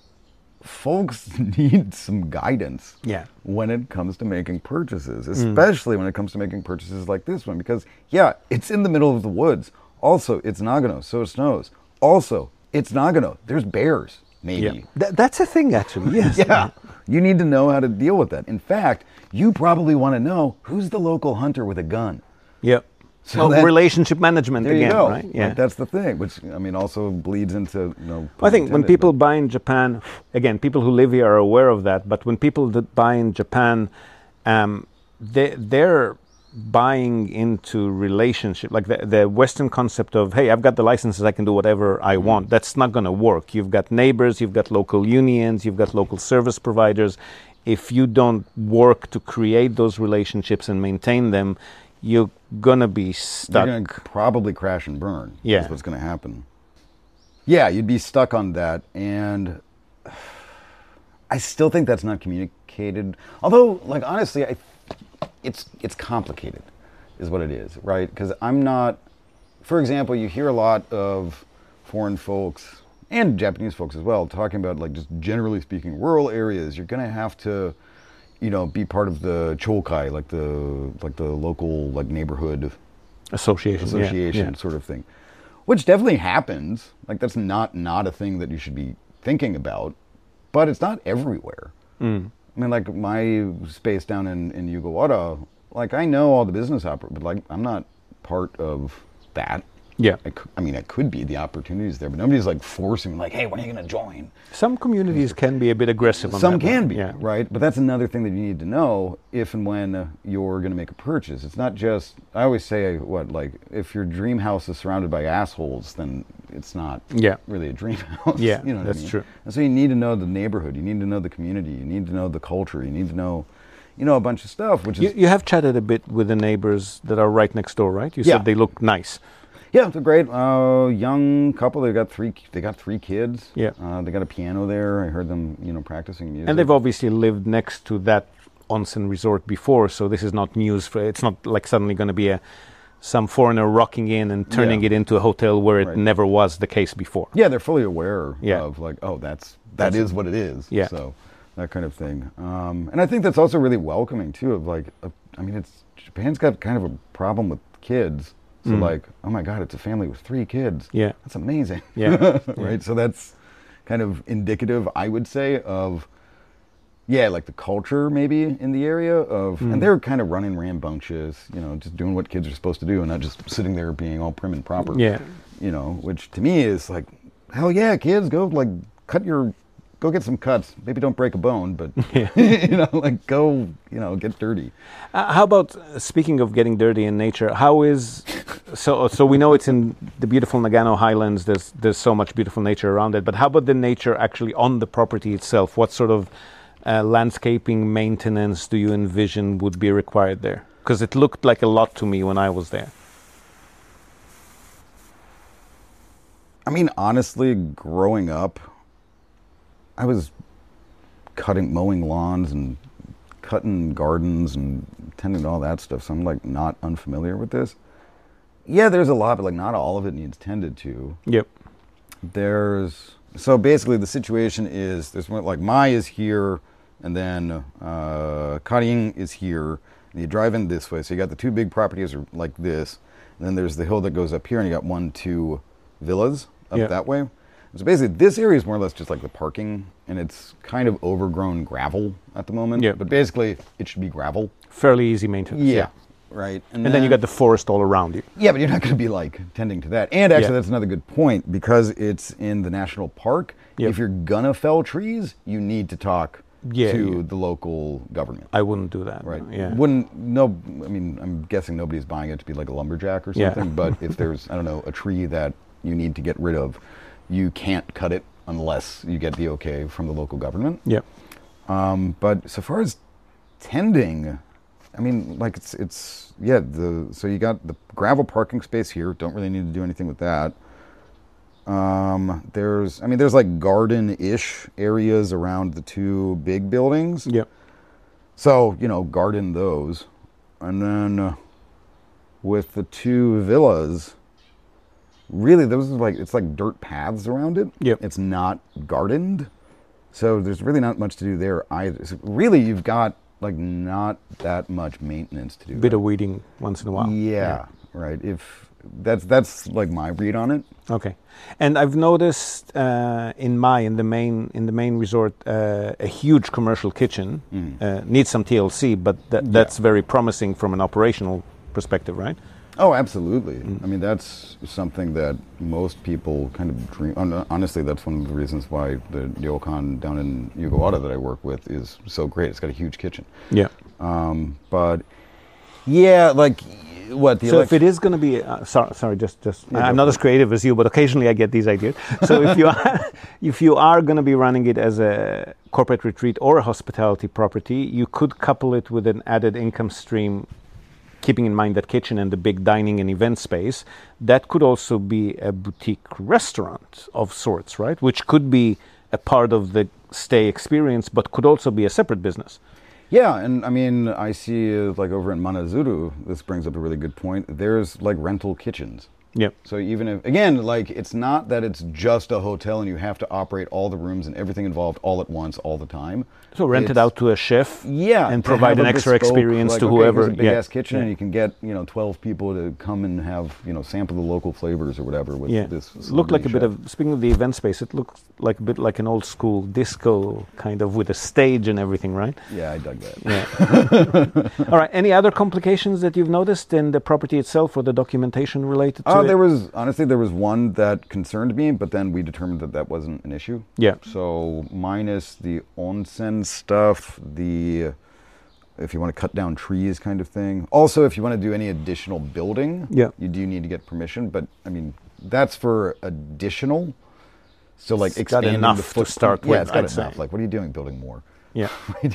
folks need some guidance. Yeah. When it comes to making purchases, especially when it comes to making purchases like this one, because yeah, it's in the middle of the woods. Also, it's Nagano, so it snows. Also, it's Nagano. There's bears, maybe. Yeah. Th- that's a thing, actually. Yes. Yeah. You need to know how to deal with that. In fact, you probably want to know who's the local hunter with a gun. Yeah. So Well, that- relationship management There again, you go. right? Yeah. Like, that's the thing, which I mean also bleeds into, you know. I think when intended, people but- buy in Japan, again, people who live here are aware of that. But when people that buy in Japan, um, they they're buying into relationship, like the the Western concept of, hey, I've got the licenses, I can do whatever I Mm-hmm. want. That's not going to work. You've got neighbors, you've got local unions, you've got local service providers. if you don't work to create those relationships and maintain them, you're gonna be stuck. You're gonna probably crash and burn. Yeah. That's what's gonna happen. Yeah, you'd be stuck on that, and I still think that's not communicated. Although, like, honestly, I, it's it's complicated, is what it is, right? Because I'm not, for example, you hear a lot of foreign folks and Japanese folks as well talking about, like, just generally speaking, rural areas. You're gonna have to, you know, be part of the chokai, like the like the local like neighborhood Association, association yeah, yeah. sort of thing, which definitely happens. Like, that's not not a thing that you should be thinking about, but it's not everywhere. Mm. I mean, like, my space down in in Yugawara, like, I know all the business oper, but like, I'm not part of that. Yeah. I, cou- I mean, it could be the opportunities there, but nobody's like forcing me, like, hey, when are you going to join? Some communities can be a bit aggressive on Some that can one. be, Yeah. right? But that's another thing that you need to know if and when uh, you're going to make a purchase. It's not just, I always say, what, like, if your dream house is surrounded by assholes, then it's not Yeah. really a dream house. Yeah, you know what that's I mean? true. And so you need to know the neighborhood. You need to know the community. You need to know the culture. You need to know, you know, a bunch of stuff, which is... You, you have chatted a bit with the neighbors that are right next door, right? You Yeah. said they look nice. Yeah, it's a great uh, young couple. They got three. They got three kids. Yeah. Uh, they got a piano there. I heard them, you know, practicing music. And they've obviously lived next to that onsen resort before, so this is not news. For, it's not like suddenly going to be a some foreigner rocking in and turning Yeah. it into a hotel where it Right. never was the case before. Yeah, they're fully aware Yeah. of, like, oh, that's that is what it is. Yeah. So that kind of thing. Um, and I think that's also really welcoming too. Of like, uh, I mean, it's Japan's got kind of a problem with kids. So Mm. like, oh my God, it's a family with three kids. Yeah. That's amazing. Yeah. Right. So that's kind of indicative, I would say, of yeah, like the culture maybe in the area of, Mm. and they're kind of running rambunctious, you know, just doing what kids are supposed to do and not just sitting there being all prim and proper. Yeah. You know, which to me is like, hell yeah, kids, go like cut your, go get some cuts. Maybe don't break a bone, but you know, like go, you know, get dirty. Uh, how about uh, speaking of getting dirty in nature? How is so? So we know it's in the beautiful Nagano Highlands. There's there's so much beautiful nature around it. But how about the nature actually on the property itself? What sort of uh, landscaping maintenance do you envision would be required there? Because it looked like a lot to me when I was there. I mean, honestly, growing up, I was cutting, mowing lawns and cutting gardens and tending to all that stuff. So I'm like not unfamiliar with this. Yeah, there's a lot, but like not all of it needs tended to. Yep. There's, so basically the situation is, there's one, like Mai is here, and then uh, Karin is here, and you drive in this way. So you got the two big properties are like this, and then there's the hill that goes up here, and you got one, two villas up Yeah. that way. So basically this area is more or less just like the parking, and it's kind of overgrown gravel at the moment. Yeah. But basically it should be gravel. Fairly easy maintenance. Yeah. Right. And then you got the forest all around you. Yeah, but you're not going to be like tending to that. And actually, Yeah. that's another good point, because it's in the national park. Yep. If you're gonna fell trees, you need to talk Yeah, to yeah. the local government. I wouldn't do that. Right. Yeah. Wouldn't no. I mean, I'm guessing nobody's buying it to be like a lumberjack or Yeah. something. But if there's, I don't know, a tree that you need to get rid of, you can't cut it unless you get the okay from the local government. Yeah. Um, but so far as tending, I mean, like it's it's yeah. The so you got the gravel parking space here. Don't really need to do anything with that. Um, there's I mean, there's like garden-ish areas around the two big buildings. Yeah. So you know, garden those, and then uh, with the two villas, really those are like it's like dirt paths around it. Yep. It's not gardened, so there's really not much to do there either. So really, you've got like not that much maintenance to do. Bit of weeding once in a while. yeah, right. If that's that's like my read on it. Okay, and I've noticed uh, in Mai, in the main in the main resort, uh, a huge commercial kitchen. Mm. Uh, needs some T L C, but that, that's very promising from an operational perspective, right? Oh, absolutely. I mean, that's something that most people kind of dream. hon- Honestly, that's one of the reasons why the ryokan down in Yugawara that I work with is so great. It's got a huge kitchen. Yeah. Um, but yeah, like what the so elect- if it is going to be, uh, sorry, sorry, just, just Yeah, I'm go not as creative as you, but occasionally I get these ideas. So if you are, if you are going to be running it as a corporate retreat or a hospitality property, you could couple it with an added income stream, keeping in mind that kitchen and the big dining and event space. That could also be a boutique restaurant of sorts, right? Which could be a part of the stay experience, but could also be a separate business. Yeah, and I mean, I see uh, like over in Manazuru, this brings up a really good point. There's like rental kitchens. Yeah. So even if, again, like it's not that it's just a hotel and you have to operate all the rooms and everything involved all at once, all the time. So rent it It's- out to a chef, Yeah, and to provide have an a extra bespoke, experience like, to okay, whoever. here's a big yeah. ass kitchen, yeah. and you can get you know twelve people to come and have you know sample the local flavors or whatever with Yeah, this. looked like a bit celebrity of, speaking of the event space, it looks like a bit like an old school disco kind of with a stage and everything, right? chef. Yeah, I dug that. Yeah. All right. Any other complications that you've noticed in the property itself or the documentation related to Uh, it? there was honestly there was one that concerned me, but then we determined that that wasn't an issue. Yeah. So minus the onsen stuff, the if you want to cut down trees kind of thing. Also, if you want to do any additional building, Yeah. you do need to get permission. But I mean, that's for additional. So like It's got expanding enough the to footprint. start yeah, with, it's got I'd enough. say. Like, what are you doing building more? Yeah.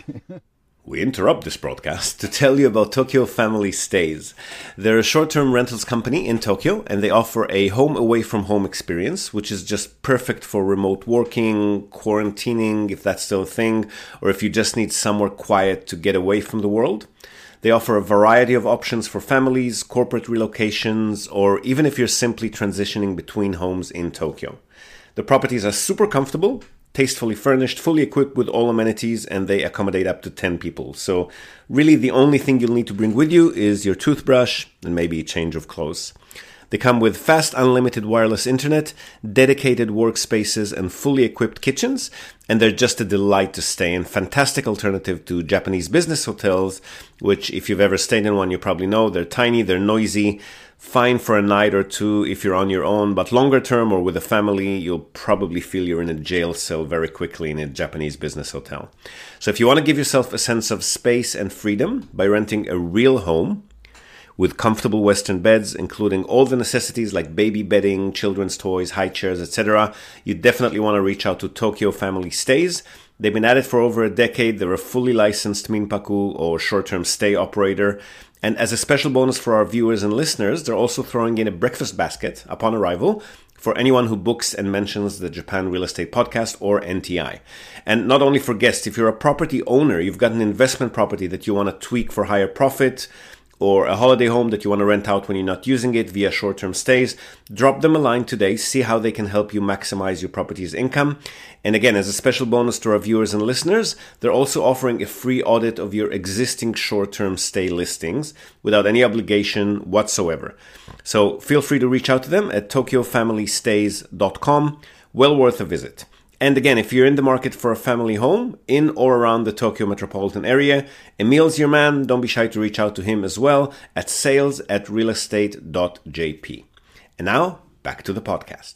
We interrupt this broadcast to tell you about Tokyo Family Stays. They're a short-term rentals company in Tokyo, and they offer a home away from home experience, which is just perfect for remote working, quarantining, if that's still a thing, or if you just need somewhere quiet to get away from the world. They offer a variety of options for families, corporate relocations, or even if you're simply transitioning between homes in Tokyo. The properties are super comfortable, tastefully furnished, fully equipped with all amenities, and they accommodate up to ten people. So really the only thing you'll need to bring with you is your toothbrush and maybe a change of clothes. They come with fast unlimited wireless internet, dedicated workspaces, and fully equipped kitchens, and they're just a delight to stay in. Fantastic alternative to Japanese business hotels, which if you've ever stayed in one, you probably know they're tiny, they're noisy, fine for a night or two if you're on your own, but longer term or with a family, you'll probably feel you're in a jail cell very quickly in a Japanese business hotel. So if you want to give yourself a sense of space and freedom by renting a real home with comfortable Western beds, including all the necessities like baby bedding, children's toys, high chairs, et cetera, you definitely want to reach out to Tokyo Family Stays. They've been at it for over a decade. They're a fully licensed minpaku or short-term stay operator. And as a special bonus for our viewers and listeners, they're also throwing in a breakfast basket upon arrival for anyone who books and mentions the Japan Real Estate Podcast or N T I. And not only for guests, if you're a property owner, you've got an investment property that you want to tweak for higher profit, or a holiday home that you want to rent out when you're not using it via short-term stays, drop them a line today, see how they can help you maximize your property's income. And again, as a special bonus to our viewers and listeners, they're also offering a free audit of your existing short-term stay listings without any obligation whatsoever. So feel free to reach out to them at tokyo family stays dot com. Well worth a visit. And again, if you're in the market for a family home in or around the Tokyo metropolitan area, Emil's your man. Don't be shy to reach out to him as well at sales at realestate dot j p. And now, back to the podcast.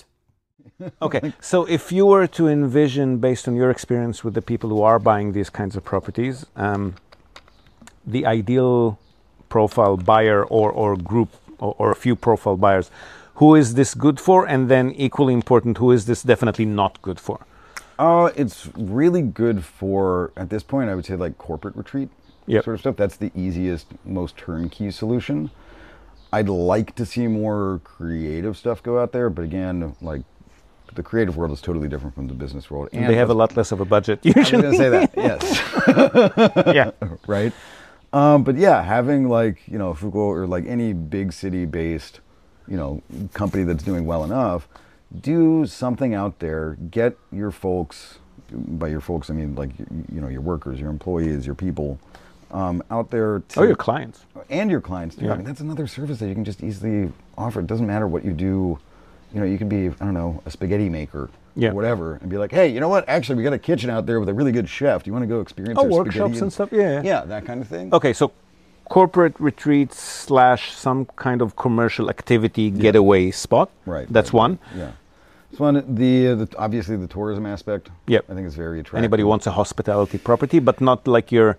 Okay, so if you were to envision, based on your experience with the people who are buying these kinds of properties, um, the ideal profile buyer or, or group or, or a few profile buyers, who is this good for? And then equally important, who is this definitely not good for? Uh, it's really good for, at this point, I would say like corporate retreat Yep. sort of stuff. That's the easiest, most turnkey solution. I'd like to see more creative stuff go out there, but again, like the creative world is totally different from the business world. And they have a lot less of a budget I was usually. going to say that, yes. Yeah. Right? Um, but yeah, having like, you know, Fukuoka or like any big city-based, you know, company that's doing well enough, do something out there, get your folks, by your folks, I mean like, you know, your workers, your employees, your people, um, out there. To, Or your clients. And your clients too. Yeah. I mean, that's another service that you can just easily offer. It doesn't matter what you do. You know, you can be, I don't know, a spaghetti maker Yeah. or whatever, and be like, hey, you know what? Actually, we got a kitchen out there with a really good chef. Do you want to go experience Oh, our workshops spaghetti and stuff, yeah. Yeah, that kind of thing. Okay, so corporate retreats slash some kind of commercial activity getaway spot. Right. That's right. one. Yeah. It's one. The, uh, the obviously the tourism aspect. Yep. I think is very attractive. Anybody wants a hospitality property, but not like your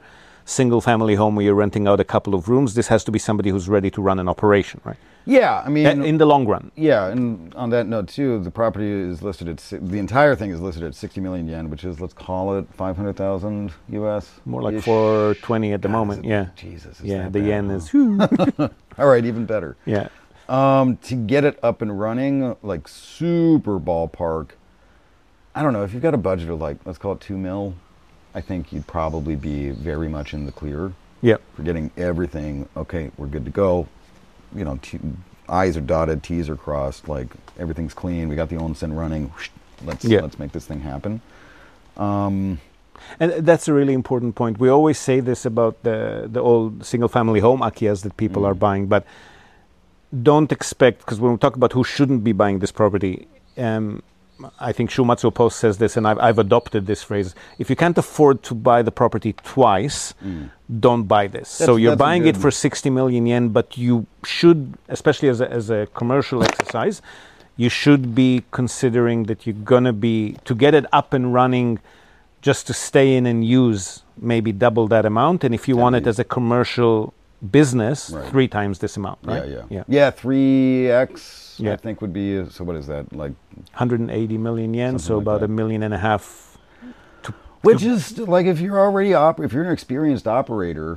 single family home where you're renting out a couple of rooms. This has to be somebody who's ready to run an operation, right? Yeah, I mean, Uh, in the long run. yeah, and on that note too, the property is listed at si- the entire thing is listed at sixty million yen, which is, let's call it five hundred thousand U S. More like four twenty at the God, moment. is it- Yeah. Jesus. Is Yeah, that the bad, yen huh? is. All right, even better. Yeah. Um, to get it up and running, like super ballpark, I don't know, if you've got a budget of like, let's call it two mil, I think you'd probably be very much in the clear Yeah. for getting everything. Okay, we're good to go. You know, t- I's are dotted, T's are crossed, like everything's clean. We got the onsen running. Let's Yeah. let's make this thing happen. Um, And that's a really important point. We always say this about the the old single-family home akiyas that people Mm. are buying, but don't expect, because when we talk about who shouldn't be buying this property, um, I think Shumatsu Post says this, and I've, I've adopted this phrase. If you can't afford to buy the property twice, don't buy this. so That's- you're that's a buying it good- for sixty million yen, but you should, especially as a, as a commercial exercise, you should be considering that you're going to be, to get it up and running, just to stay in and use, maybe double that amount. And if you want it Indeed. as a commercial business, Right. three times this amount, right? Yeah, yeah, yeah. yeah. Three X, I Yeah. think would be. So what is that like? one hundred eighty million yen, Something so like about that. a million and a half. Which is like if you're already op- if you're an experienced operator,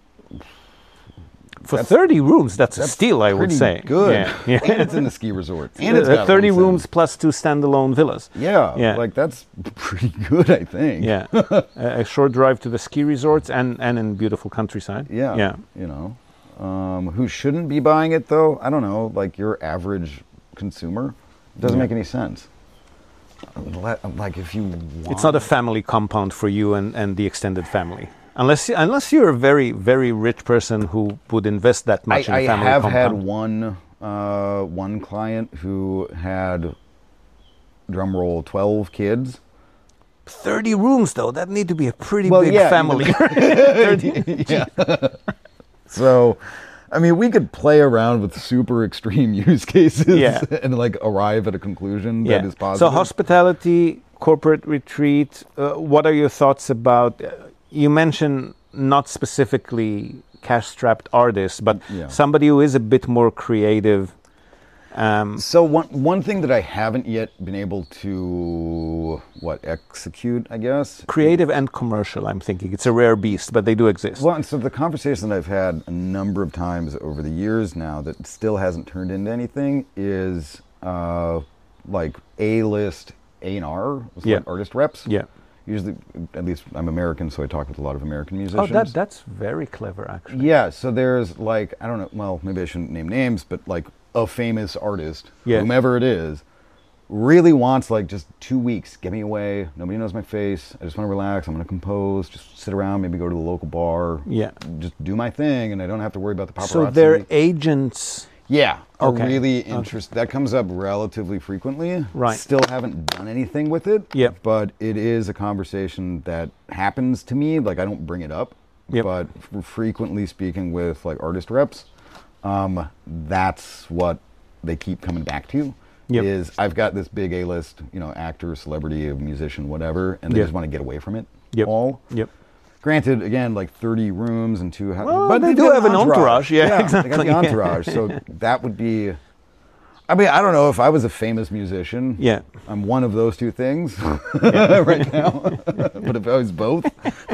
For That's- thirty rooms, that's, a that's steal, I would pretty say. Good. Yeah, yeah. And it's in the ski resort. And it's Uh, got thirty onsen. rooms plus two standalone villas. Yeah, Yeah. like that's pretty good, I think. Yeah, a, a short drive to the ski resorts and, and in beautiful countryside. Yeah. yeah. You know, um, who shouldn't be buying it though? I don't know. Like your average consumer, it doesn't Yeah. make any sense. Let- Like if you, want, It's not a family compound for you and, and the extended family. Unless, unless you're a very, very rich person who would invest that I, much in I a family have compound. had one uh, one client who had, drum roll, twelve kids. thirty rooms, though, that need to be a pretty Well, big yeah, family. Yeah. So, I mean, we could play around with super extreme use cases Yeah. and like arrive at a conclusion that is So positive. hospitality, corporate retreat, uh, what are your thoughts about, uh, you mentioned not specifically cash-strapped artists, but Yeah. somebody who is a bit more creative. Um, So one one thing that I haven't yet been able to what execute, I guess. creative and commercial, I'm thinking. It's a rare beast, but they do exist. Well, and so the conversation that I've had a number of times over the years now that still hasn't turned into anything is uh, like A-list A and R, so Yeah. like artist reps. Yeah. Usually, at least I'm American, so I talk with a lot of American Oh, musicians. that that's very clever, actually. Yeah, so there's like, I don't know, well, maybe I shouldn't name names, but like a famous artist, Yeah. whomever it is, really wants like just two weeks, get me away, nobody knows my face, I just want to relax, I'm going to compose, just sit around, maybe go to the local bar, Yeah. just do my thing, and I don't have to worry about the paparazzi. So their agents. Yeah, are Okay. really interested. That comes up relatively frequently. Right. Still haven't done anything with it. Yep. But it is a conversation that happens to me. Like I don't bring it up. Yep. But f- frequently speaking with like artist reps, um, that's what they keep coming back to. Yep. Is I've got this big A-list, you know, actor, celebrity, musician, whatever, and they Yep. just want to get away from it. Yep. All. Yep. Granted, again, like thirty rooms and two houses. Well, but they they've do got have an entourage, yeah, They got exactly, the yeah. entourage. So that would be. I mean, I don't know if I was a famous musician. Yeah. I'm one of those two things right now. But if I was both.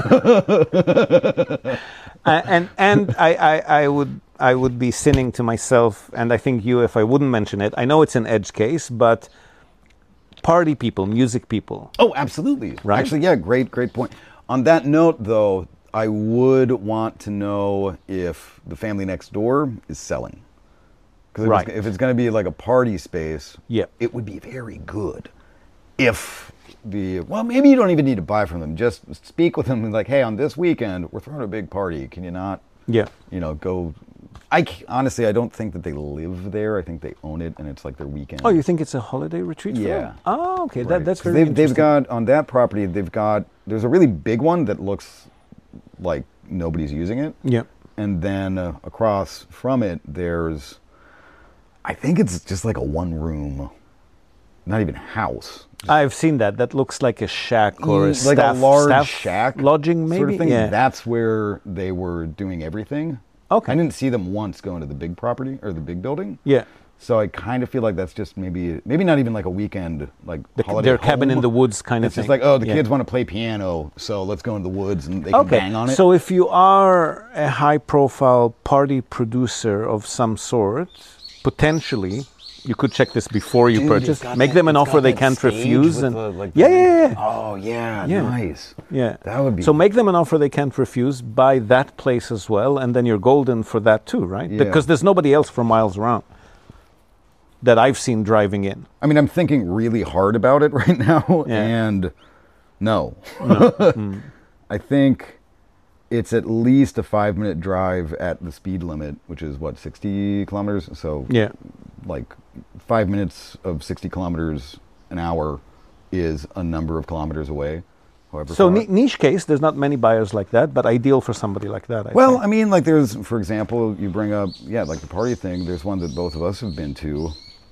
Uh, and and I, I, I would I would be sinning to myself, and I think you, if I wouldn't mention it. I know it's an edge case, but party people, music people. Oh, absolutely. Right? Actually, yeah, great, great point. On that note, though, I would want to know if the family next door is selling. Because Right. if it's going to be like a party space, Yeah. it would be very good if the, well, maybe you don't even need to buy from them. Just speak with them and like, hey, on this weekend, we're throwing a big party. Can you not, Yeah. you know, go... I c- honestly, I don't think that they live there. I think they own it, and it's like their weekend. Oh, you think it's a holiday retreat? For Yeah. them? Oh, okay. Right. That, that's 'Cause very they've, they've interesting. got on that property. They've got there's a really big one that looks like nobody's using it, Yeah. and then uh, across from it, there's I think it's just like a one room not even house. I've seen that. That looks like a shack or a Mm, like staff, a large staff shack lodging, maybe. sort of thing. Yeah. That's where they were doing everything. Okay. I didn't see them once go into the big property or the big building. Yeah. So I kind of feel like that's just maybe maybe not even like a weekend like The, holiday their cabin home. in the woods kind It's of thing. just like, oh, the Yeah. kids want to play piano, so let's go into the woods and they can Okay, bang on it. so if you are a high-profile party producer of some sort, potentially you could check this before you Dude, purchase. it's got Make that- them an it's offer got they that can't stage refuse, with and the, like, yeah, the- yeah, yeah, Oh yeah, Yeah. nice. yeah. That would be So make them an offer they can't refuse. Buy that place as well, and then you're golden for that too, right? Yeah. Because there's nobody else for miles around that I've seen driving in. I mean, I'm thinking really hard about it right now, Yeah. and no. Mm. I think it's at least a five-minute drive at the speed limit, which is what, sixty kilometers. So Yeah. like five minutes of sixty kilometers an hour is a number of kilometers away. However, So far. ni- niche case, there's not many buyers like that, but ideal for somebody like that. I Well, think. I mean, like there's, for example, you bring up, yeah, like the party thing. There's one that both of us have been to.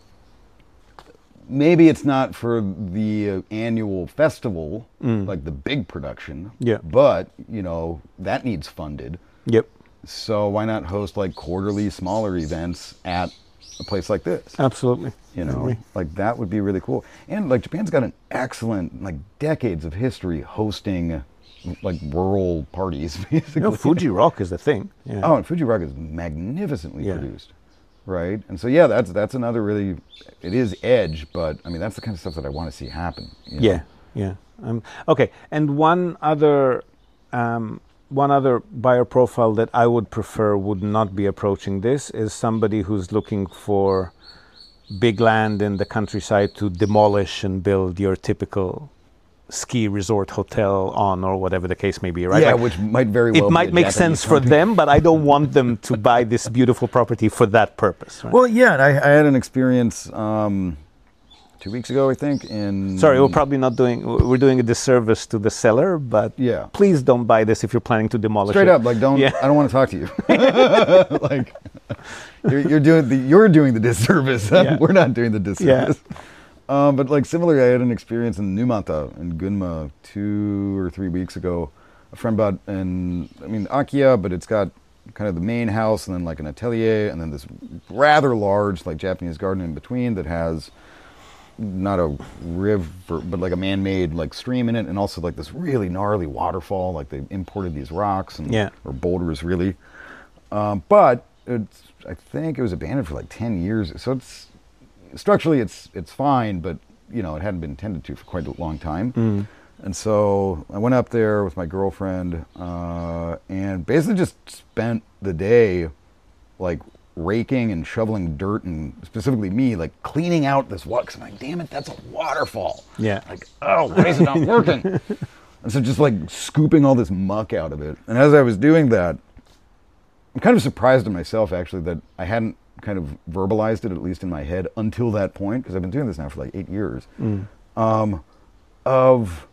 Maybe it's not for the uh, annual festival, like the big production. Yeah. But, you know, that needs funded. Yep. So why not host like quarterly smaller events at a place like this? Absolutely. You I know, agree. like that would be really cool. And like Japan's got an excellent, like decades of history hosting like rural parties, basically. You know, Fuji Rock is the thing. Yeah. Oh, and Fuji Rock is magnificently Yeah. produced, right? And so yeah, that's that's another really, it is edge, but I mean that's the kind of stuff that I want to see happen. you know? Yeah, yeah. Um, okay, and one other, um, one other buyer profile that I would prefer would not be approaching this is somebody who's looking for big land in the countryside to demolish and build your typical ski resort hotel on, or whatever the case may be, right? Yeah, Like, which might very well it be might a make Japanese sense for company. them, but I don't want them to buy this beautiful property for that purpose. Right? Well, yeah, and I, I had an experience um, two weeks ago, I think. In Sorry, we're probably not doing. We're doing a disservice to the seller, but Yeah. please don't buy this if you're planning to demolish straight it. up, like don't. Yeah. I don't want to talk to you. like you're, you're doing the you're doing the disservice. Yeah. We're not doing the disservice. Um, but like similarly, I had an experience in Numata in Gunma two or three weeks ago. A friend bought, and I mean Akiya, but it's got kind of the main house and then like an atelier and then this rather large like Japanese garden in between that has not a river but like a man-made like stream in it, and also like this really gnarly waterfall. Like they imported these rocks and Yeah. or boulders really. Um, but it's, I think it was abandoned for like ten years. So it's structurally it's it's fine, but you know it hadn't been tended to for quite a long time. Mm. And so I went up there with my girlfriend uh, and basically just spent the day like raking and shoveling dirt, and specifically me like cleaning out this water. 'Cause I'm like, damn it, that's a waterfall. Yeah. Like, oh, why is it not working? And so just like scooping all this muck out of it. And as I was doing that, I'm kind of surprised at myself actually that I hadn't kind of verbalized it, at least in my head, until that point, because I've been doing this now for like eight years. Mm. Um, of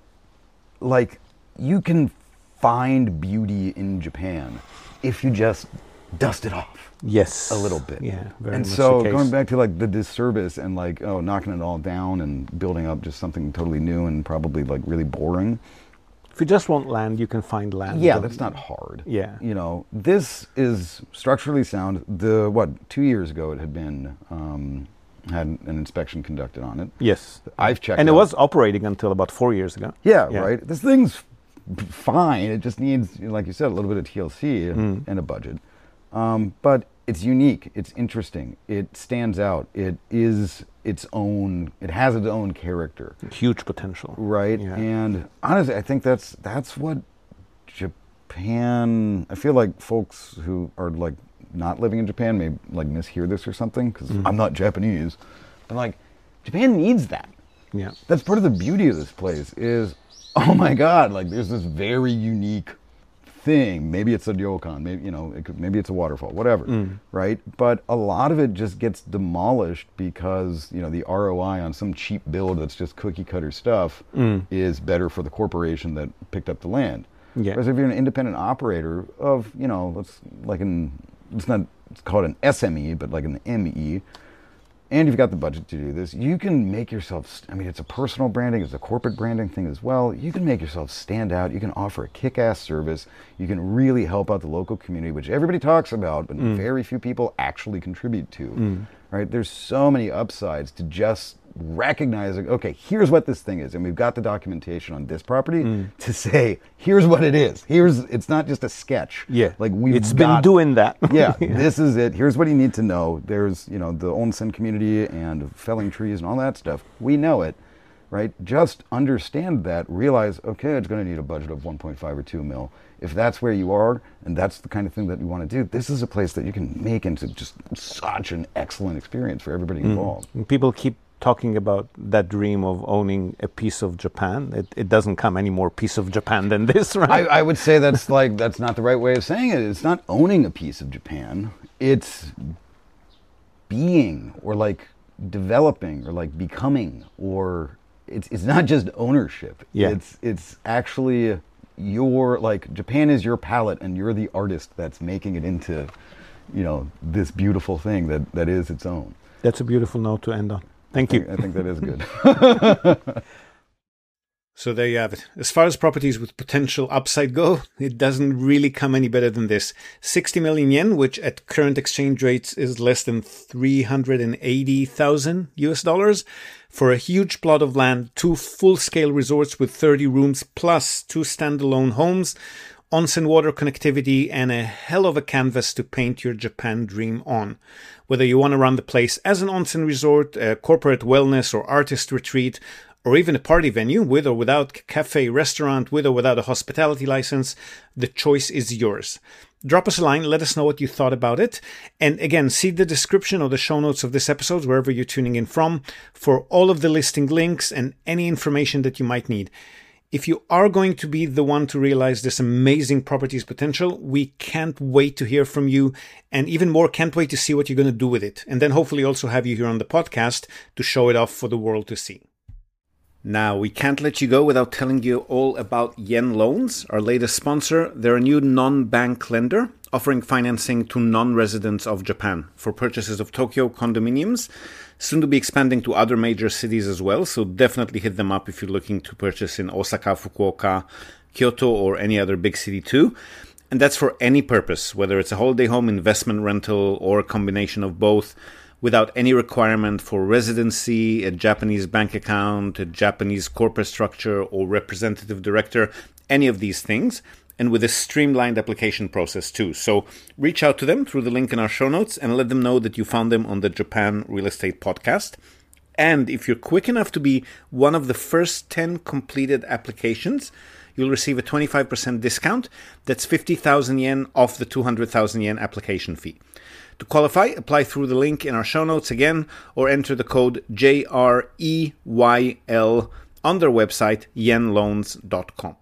like, you can find beauty in Japan if you just dust it off Yes. a little bit. Yeah. Very And much so the case. going back to like the disservice and like, oh, knocking it all down and building up just something totally new and probably like really boring. If you just want land, you can find land. Yeah, Don't- that's not hard. Yeah. You know, this is structurally sound. The, what, two years ago it had been, um, had an inspection conducted on it. Yes. I've checked And it out- was operating until about four years ago. Yeah, Yeah. right. This thing's f- fine. It just needs, like you said, a little bit of T L C Mm. and a budget. Um, but it's unique. It's interesting. It stands out. It is its own. It has its own character, Huge potential. right? Yeah. And honestly, I think that's that's what Japan. I feel like folks who are like not living in Japan may like mishear this or something because Mm-hmm. I'm not Japanese. But like, Japan needs that. Yeah. That's part of the beauty of this place is, oh my God, like there's this very unique thing. Maybe it's a ryokan, maybe, you know, it could, maybe it's a waterfall, whatever, Mm. right? But a lot of it just gets demolished because, you know, the R O I on some cheap build that's just cookie cutter stuff Mm. is better for the corporation that picked up the land. Yeah. Whereas if you're an independent operator of, you know, let's like an, let's not let's call it an S M E, but like an M E, and you've got the budget to do this, you can make yourself, I mean, it's a personal branding, it's a corporate branding thing as well. You can make yourself stand out. You can offer a kick-ass service. You can really help out the local community, which everybody talks about, but mm. very few people actually contribute to, mm. right? There's so many upsides to just recognizing, okay, here's what this thing is, and we've got the documentation on this property mm. to say, here's what it is. Here's, it's not just a sketch. Yeah, like we've it's got, been doing that. yeah, yeah, this is it. Here's what you need to know. There's, you know, the onsen community and felling trees and all that stuff. We know it, right? Just understand that. Realize, okay, it's going to need a budget of one point five or two mil. If that's where you are, and that's the kind of thing that you want to do, this is a place that you can make into just such an excellent experience for everybody involved. Mm. People keep talking about that dream of owning a piece of Japan. It, it doesn't come any more piece of Japan than this, right? I, I would say that's like that's not the right way of saying it. It's not owning a piece of Japan. It's being, or like developing, or like becoming, or it's it's not just ownership. Yeah. It's it's actually your, like, Japan is your palette, and you're the artist that's making it into, you know, this beautiful thing that, that is its own. That's a beautiful note to end on. Thank you. I think that is good. So there you have it. As far as properties with potential upside go, it doesn't really come any better than this. sixty million yen, which at current exchange rates is less than three hundred eighty thousand U S dollars, for a huge plot of land, two full-scale resorts with thirty rooms plus two standalone homes, onsen water connectivity, and a hell of a canvas to paint your Japan dream on. Whether you want to run the place as an onsen resort, a corporate wellness or artist retreat, or even a party venue, with or without cafe, restaurant, with or without a hospitality license, the choice is yours. Drop us a line, let us know what you thought about it. And again, see the description or the show notes of this episode, wherever you're tuning in from, for all of the listing links and any information that you might need. If you are going to be the one to realize this amazing property's potential, we can't wait to hear from you, and even more, can't wait to see what you're going to do with it. And then hopefully also have you here on the podcast to show it off for the world to see. Now, we can't let you go without telling you all about Yen Loans, our latest sponsor. They're a new non-bank lender offering financing to non-residents of Japan for purchases of Tokyo condominiums, soon to be expanding to other major cities as well. So definitely hit them up if you're looking to purchase in Osaka, Fukuoka, Kyoto, or any other big city too. And that's for any purpose, whether it's a holiday home, investment rental, or a combination of both, without any requirement for residency, a Japanese bank account, a Japanese corporate structure, or representative director, any of these things, and with a streamlined application process too. So reach out to them through the link in our show notes and let them know that you found them on the Japan Real Estate Podcast. And if you're quick enough to be one of the first ten completed applications, you'll receive a twenty-five percent discount. That's fifty thousand yen off the two hundred thousand yen application fee. To qualify, apply through the link in our show notes again, or enter the code J R E Y L on their website, yen loans dot com.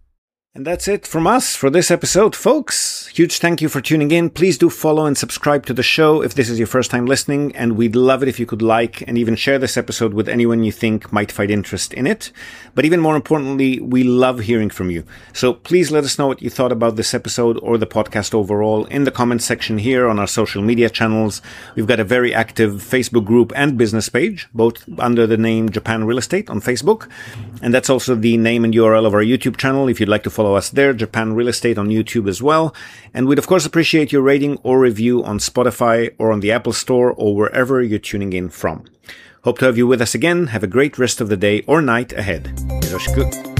And that's it from us for this episode, folks. Huge thank you for tuning in. Please do follow and subscribe to the show if this is your first time listening, and we'd love it if you could like and even share this episode with anyone you think might find interest in it. But even more importantly, we love hearing from you. So please let us know what you thought about this episode or the podcast overall in the comments section here on our social media channels. We've got a very active Facebook group and business page, both under the name Japan Real Estate on Facebook. And that's also the name and U R L of our YouTube channel if you'd like to follow us there, Japan Real Estate on YouTube as well. And we'd of course appreciate your rating or review on Spotify or on the Apple Store or wherever you're tuning in from. Hope to have you with us again. Have a great rest of the day or night ahead. Yoroshiku.